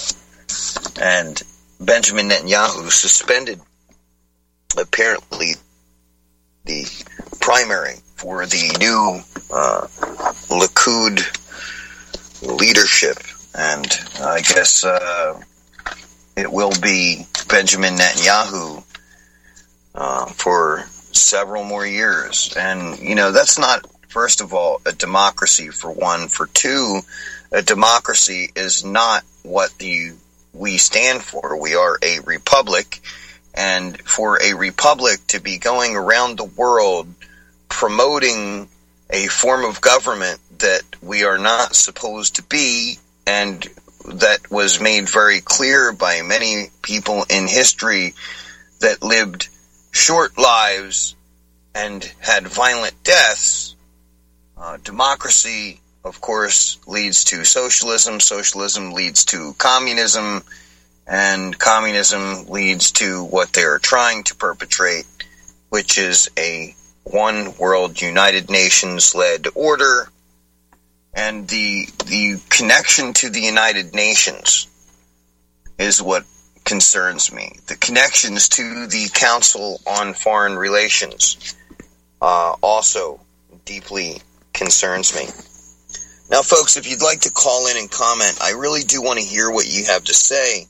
and Benjamin Netanyahu suspended, apparently, the primary for the new uh, Likud leadership. And I guess uh, it will be Benjamin Netanyahu uh, for several more years. And, you know, that's not, first of all, a democracy, for one. For two, a democracy is not what the we stand for. We are a republic. And for a republic to be going around the world promoting a form of government that we are not supposed to be, and that was made very clear by many people in history that lived short lives and had violent deaths. Uh, democracy, of course, leads to socialism. Socialism leads to communism. And communism leads to what they're trying to perpetrate, which is a one world United Nations-led order. And the the connection to the United Nations is what concerns me. The connections to the Council on Foreign Relations uh, also deeply concerns me. Now, folks, if you'd like to call in and comment, I really do want to hear what you have to say.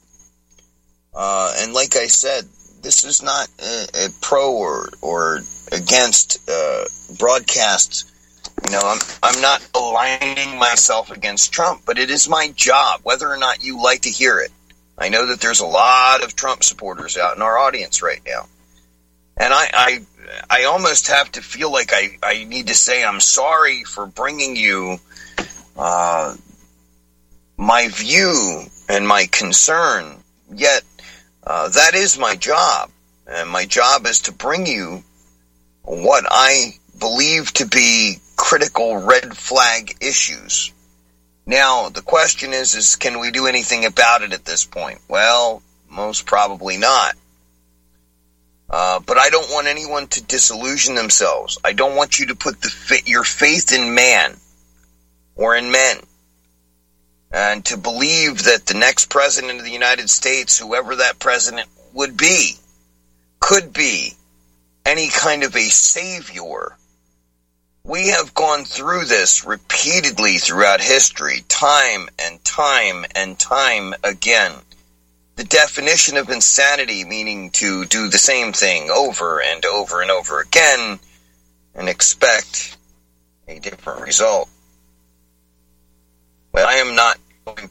Uh, and like I said, this is not a, a pro or or against uh, broadcasts. You know, I'm I'm not aligning myself against Trump, but it is my job, whether or not you like to hear it. I know that there's a lot of Trump supporters out in our audience right now. And I, I, I almost have to feel like I, I need to say I'm sorry for bringing you uh, my view and my concern. Yet uh, that is my job. And my job is to bring you what I believe to be critical red flag issues. Now, the question is, is can we do anything about it at this point? Well, most probably not. Uh, but I don't want anyone to disillusion themselves. I don't want you to put the fa- your faith in man or in men and to believe that the next president of the United States, whoever that president would be, could be any kind of a savior. We have gone through this repeatedly throughout history, time and time and time again. The definition of insanity, meaning to do the same thing over and over and over again and expect a different result. Well, I am not going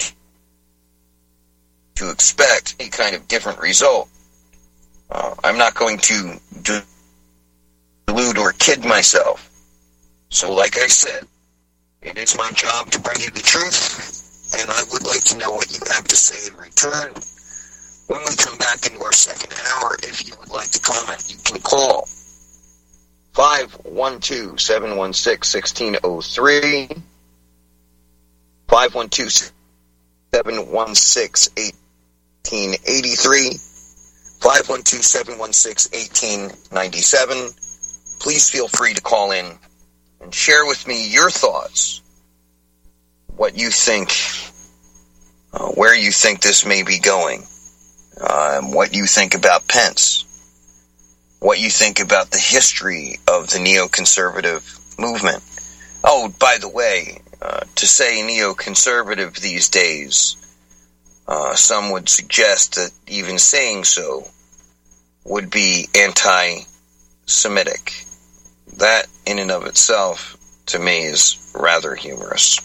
to expect any kind of different result. Uh, I'm not going to delude or kid myself. So like I said, it is my job to bring you the truth, and I would like to know what you have to say in return. When we come back into our second hour, if you would like to comment, you can call five one two, seven one six, one six zero three, five one two, seven one six, one eight eight three, five one two, seven one six, one eight nine seven. Please feel free to call in and share with me your thoughts, what you think, uh, where you think this may be going. Um, what you think about Pence, what you think about the history of the neoconservative movement. Oh, by the way, uh, to say neoconservative these days, uh, some would suggest that even saying so would be anti-Semitic. That, in and of itself, to me, is rather humorous.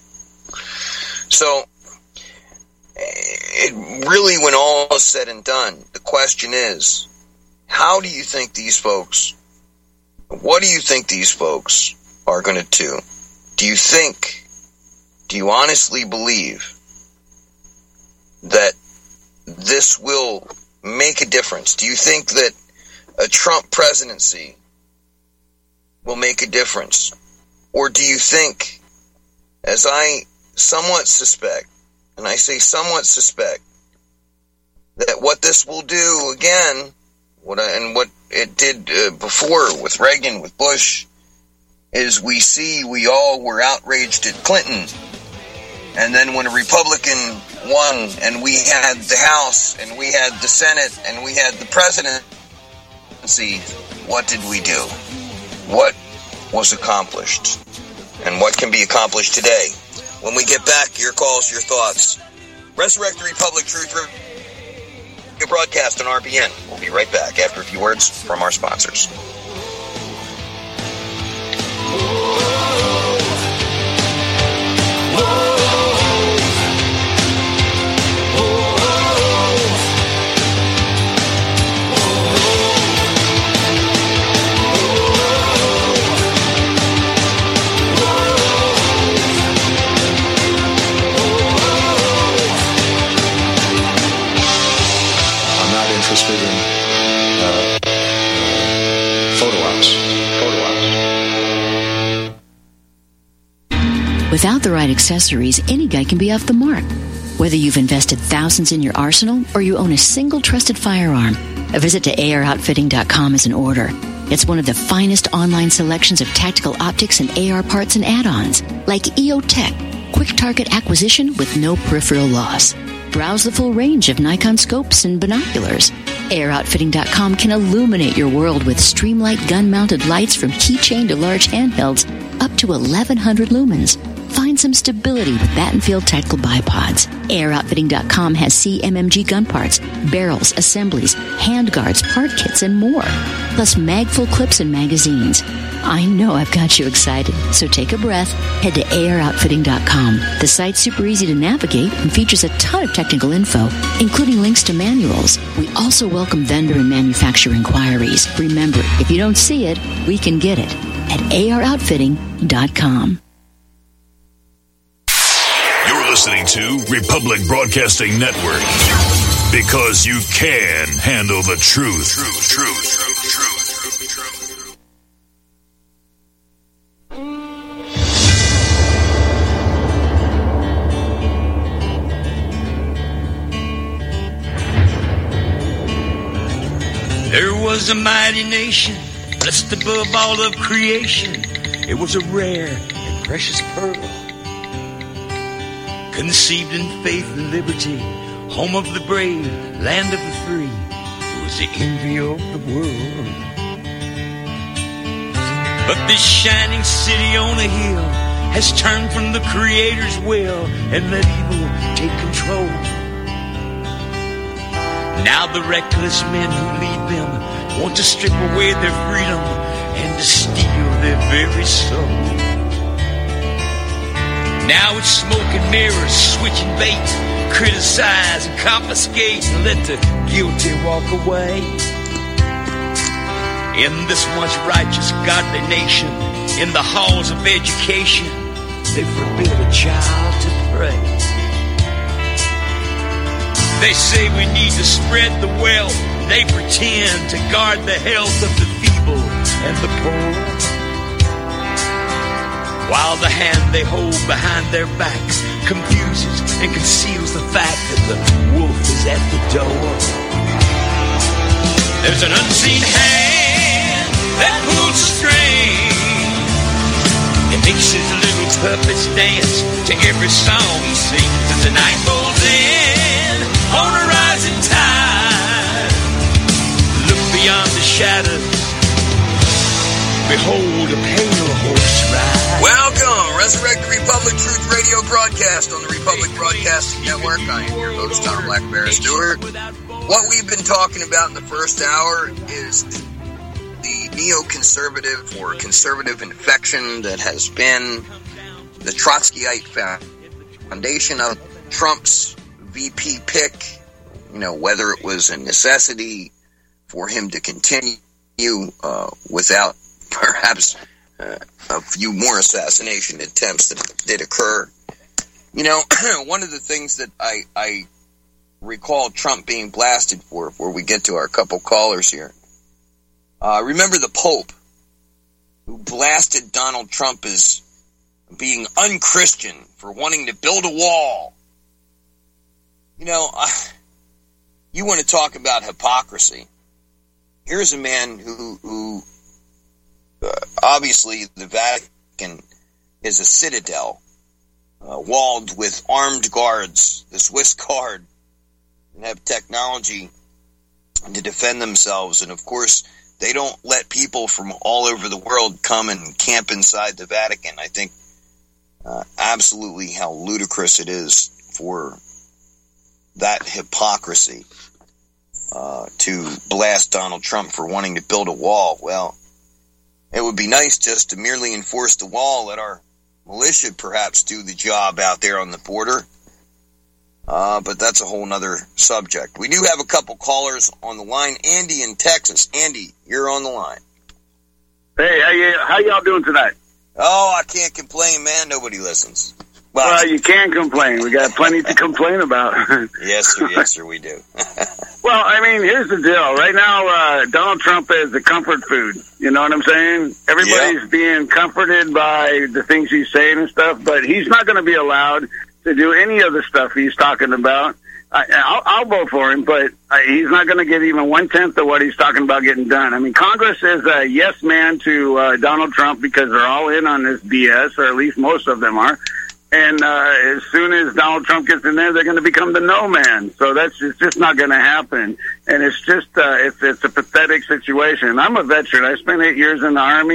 So, it really, when all is said and done, the question is, how do you think these folks, what do you think these folks are going to do? Do you think, do you honestly believe that this will make a difference? Do you think that a Trump presidency will make a difference? Or do you think, as I somewhat suspect, and I say somewhat suspect, that what this will do again, what I, and what it did uh, before with Reagan, with Bush, is we see we all were outraged at Clinton, and then when a Republican won, and we had the House, and we had the Senate, and we had the presidency, what did we do? What was accomplished? And what can be accomplished today? When we get back, your calls, your thoughts. Resurrect the Republic Truth Radio broadcast on R B N. We'll be right back after a few words from our sponsors. Interested in uh, uh, photo ops. Photo ops. Without the right accessories, any guy can be off the mark. Whether you've invested thousands in your arsenal or you own a single trusted firearm, a visit to A R outfitting dot com is in order. It's one of the finest online selections of tactical optics and A R parts and add-ons, like E O Tech, quick target acquisition with no peripheral loss. Browse the full range of Nikon scopes and binoculars. A R outfitting dot com can illuminate your world with Streamlight gun-mounted lights from keychain to large handhelds up to eleven hundred lumens. Find some stability with Battenfield Tactical Bipods. A R Outfitting dot com has C M M G gun parts, barrels, assemblies, handguards, part kits, and more. Plus mag-full clips and magazines. I know I've got you excited, so take a breath. Head to A R Outfitting dot com. The site's super easy to navigate and features a ton of technical info, including links to manuals. We also welcome vendor and manufacturer inquiries. Remember, if you don't see it, we can get it at A R Outfitting dot com. You're listening to Republic Broadcasting Network, because you can handle the truth. Truth, truth, truth, truth, truth, truth. There was a mighty nation, blessed above all of creation. It was a rare and precious pearl, conceived in faith and liberty, home of the brave, land of the free. It was the envy of the world. But this shining city on a hill has turned from the Creator's will and let evil take control. Now the reckless men who lead them want to strip away their freedom and to steal their very soul. Now it's smoke and mirrors, switching bait, criticize and confiscate and let the guilty walk away. In this once righteous, godly nation, in the halls of education, they forbid a child to pray. They say we need to spread the wealth. They pretend to guard the health of the feeble and the poor, while the hand they hold behind their backs confuses and conceals the fact that the wolf is at the door. There's an unseen hand that pulls string. It makes his little puppets dance to every song he sings as the night rolls in on a rising tide. Look beyond the shadows, behold a pale horse ride. Welcome, Resurrect the Republic Truth Radio broadcast on the Republic Broadcasting Network. I am your host, Tom Black Bear Stewart. What we've been talking about in the first hour is the neoconservative or conservative infection that has been the Trotskyite foundation of Trump's V P pick, you know, whether it was a necessity for him to continue uh, without perhaps uh, a few more assassination attempts that did occur. You know, one of the things that I, I recall Trump being blasted for, before we get to our couple callers here, uh, remember the Pope who blasted Donald Trump as being unchristian for wanting to build a wall. You know, uh, you want to talk about hypocrisy. Here's a man who, who uh, obviously the Vatican is a citadel, uh, walled with armed guards, the Swiss Guard, and have technology to defend themselves. And of course, they don't let people from all over the world come and camp inside the Vatican. I think uh, absolutely how ludicrous it is for that hypocrisy uh, to blast Donald Trump for wanting to build a wall. Well, it would be nice just to merely enforce the wall, let our militia perhaps do the job out there on the border. Uh, but that's a whole nother subject. We do have a couple callers on the line. Andy in Texas. Andy, you're on the line. Hey, how, y- how y'all doing tonight? Oh, I can't complain, man. Nobody listens. Well, well you can complain. We got plenty to complain about. Yes, sir. Yes, sir, we do. Well, I mean, here's the deal. Right now, uh, Donald Trump is a comfort food. You know what I'm saying? Everybody's yep. being comforted by the things he's saying and stuff, but he's not going to be allowed to do any of the stuff he's talking about. I, I'll, I'll vote for him, but he's not going to get even one-tenth of what he's talking about getting done. I mean, Congress is a yes man to uh, Donald Trump because they're all in on this B S, or at least most of them are. And uh, as soon as Donald Trump gets in there, they're going to become the no man. So that's it's just not going to happen. And it's just uh, it's it's a pathetic situation. I'm a veteran. I spent eight years in the Army.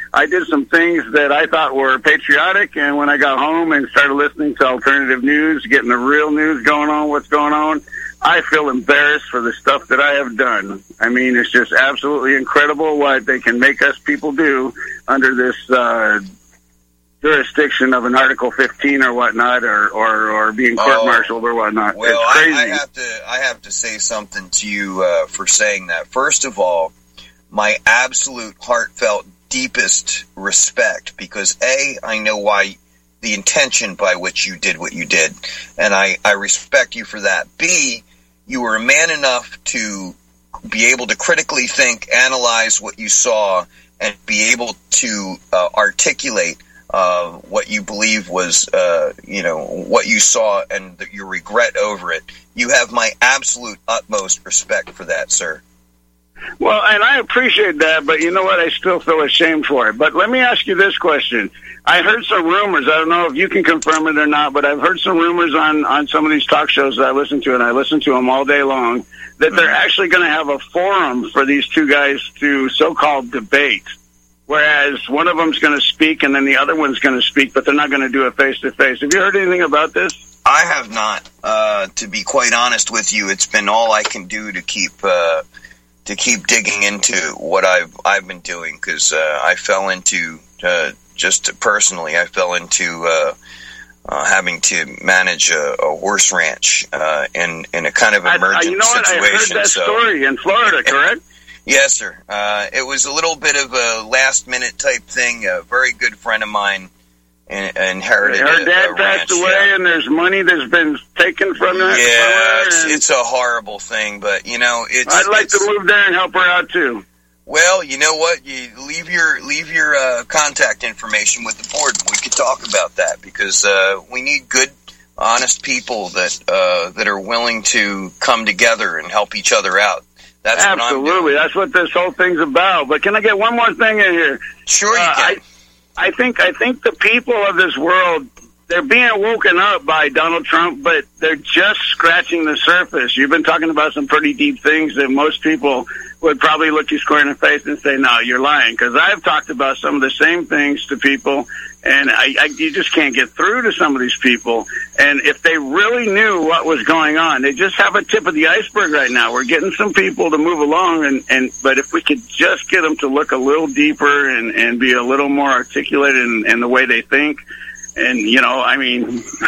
I did some things that I thought were patriotic, and when I got home and started listening to alternative news, getting the real news going on, what's going on, I feel embarrassed for the stuff that I have done. I mean, it's just absolutely incredible what they can make us people do under this uh, jurisdiction of an Article fifteen or whatnot, or, or, or being court-martialed or whatnot. Well, it's crazy. I, I have to I have to say something to you uh, for saying that. First of all, my absolute heartfelt, deepest respect, because A, I know why, the intention by which you did what you did, and I, I respect you for that. B, you were a man enough to be able to critically think, analyze what you saw, and be able to uh, articulate uh, what you believe was, uh, you know, what you saw and the, your regret over it. You have my absolute utmost respect for that, sir. Well, and I appreciate that, but you know what? I still feel ashamed for it. But let me ask you this question. I heard some rumors. I don't know if you can confirm it or not, but I've heard some rumors on, on some of these talk shows that I listen to, and I listen to them all day long, that they're actually going to have a forum for these two guys to so-called debate, whereas one of them's going to speak and then the other one's going to speak, but they're not going to do it face-to-face. Have you heard anything about this? I have not. Uh, to be quite honest with you, it's been all I can do to keep uh, to keep digging into what I've I've been doing, because uh, I fell into uh, just personally, I fell into uh, uh, having to manage a, a horse ranch uh, in in a kind of emergent I, you know what? situation. I heard that so, story in Florida, correct? Yes, sir. Uh, it was a little bit of a last minute type thing. A very good friend of mine in, inherited. Her a, dad a passed ranch, away, yeah. and there's money that's been taken from that. Yeah, it's, and it's a horrible thing, but you know, it's. I'd like it's, to move there and help her out too. Well, you know what? You leave your leave your uh, contact information with the board. We could talk about that, because uh, we need good, honest people that uh, that are willing to come together and help each other out. That's Absolutely. what I'm doing. That's what this whole thing's about. But can I get one more thing in here? Sure, you uh, can. I, I think I think the people of this world, they're being woken up by Donald Trump, but they're just scratching the surface. You've been talking about some pretty deep things that most people would probably look you square in the face and say, no, you're lying. Because I've talked about some of the same things to people, and I, I, you just can't get through to some of these people. And if they really knew what was going on, they just have a tip of the iceberg right now. We're getting some people to move along, and, and but if we could just get them to look a little deeper and, and be a little more articulate in, in the way they think, and, you know, I mean,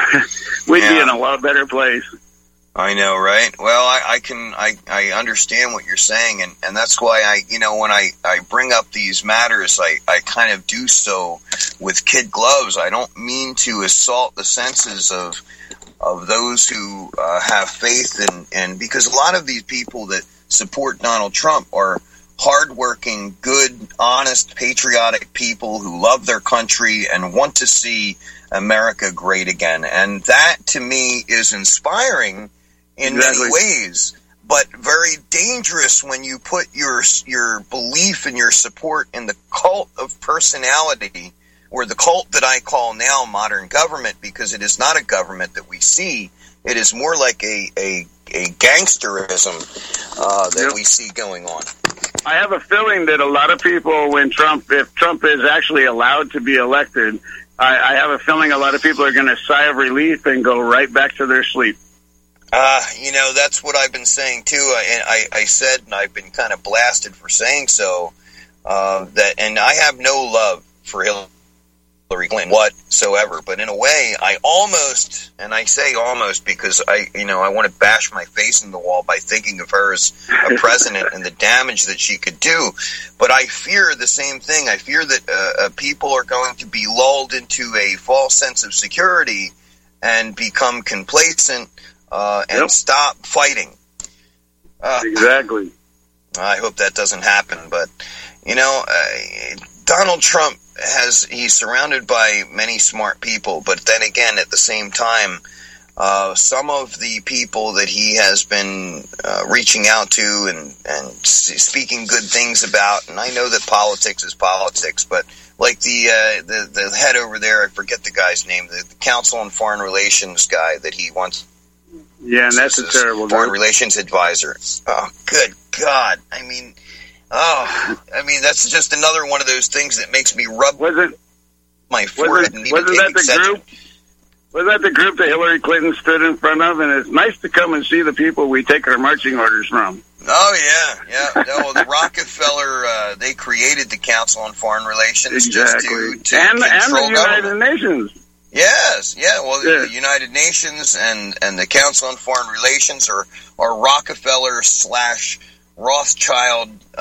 we'd yeah. be in a lot better place. I know, right? Well, I, I can, I, I understand what you're saying, and, and that's why I, you know, when I, I bring up these matters, I, I kind of do so with kid gloves. I don't mean to assault the senses of, of those who uh, have faith in, and because a lot of these people that support Donald Trump are hardworking, good, honest, patriotic people who love their country and want to see America great again. And that, to me, is inspiring in exactly. many ways, but very dangerous when you put your your belief and your support in the cult of personality, or the cult that I call now modern government, because it is not a government that we see. It is more like a, a, a gangsterism uh, that yep. we see going on. I have a feeling that a lot of people, when Trump, if Trump is actually allowed to be elected, I, I have a feeling a lot of people are going to sigh of relief and go right back to their sleep. Uh, you know, that's what I've been saying too. I, I, I said, and I've been kind of blasted for saying so, uh, that, and I have no love for Hillary Clinton whatsoever, but in a way, I almost, and I say almost because I, you know, I want to bash my face in the wall by thinking of her as a president and the damage that she could do. But I fear the same thing. I fear that uh, uh, people are going to be lulled into a false sense of security and become complacent uh, and yep. stop fighting. Uh, exactly. I hope that doesn't happen. But, you know, uh, Donald Trump has, he's surrounded by many smart people, but then again, at the same time, uh, some of the people that he has been uh, reaching out to and, and speaking good things about, and I know that politics is politics, but like the, uh, the, the head over there, I forget the guy's name, the, the Council on Foreign Relations guy that he wants. Yeah, and that's a terrible Foreign group. Relations advisor. Oh, good God. I mean, Oh, I mean, that's just another one of those things that makes me rub was it, my forehead was it, and even wasn't take that the exception. group? Was that the group that Hillary Clinton stood in front of? And it's nice to come and see the people we take our marching orders from. Oh, yeah, yeah. No, the Rockefeller, uh, they created the Council on Foreign Relations exactly. just to, to and, control and the United government. Nations. Yes, yeah. Well, yeah. the United Nations and, and the Council on Foreign Relations are, are Rockefeller slash Rothschild uh,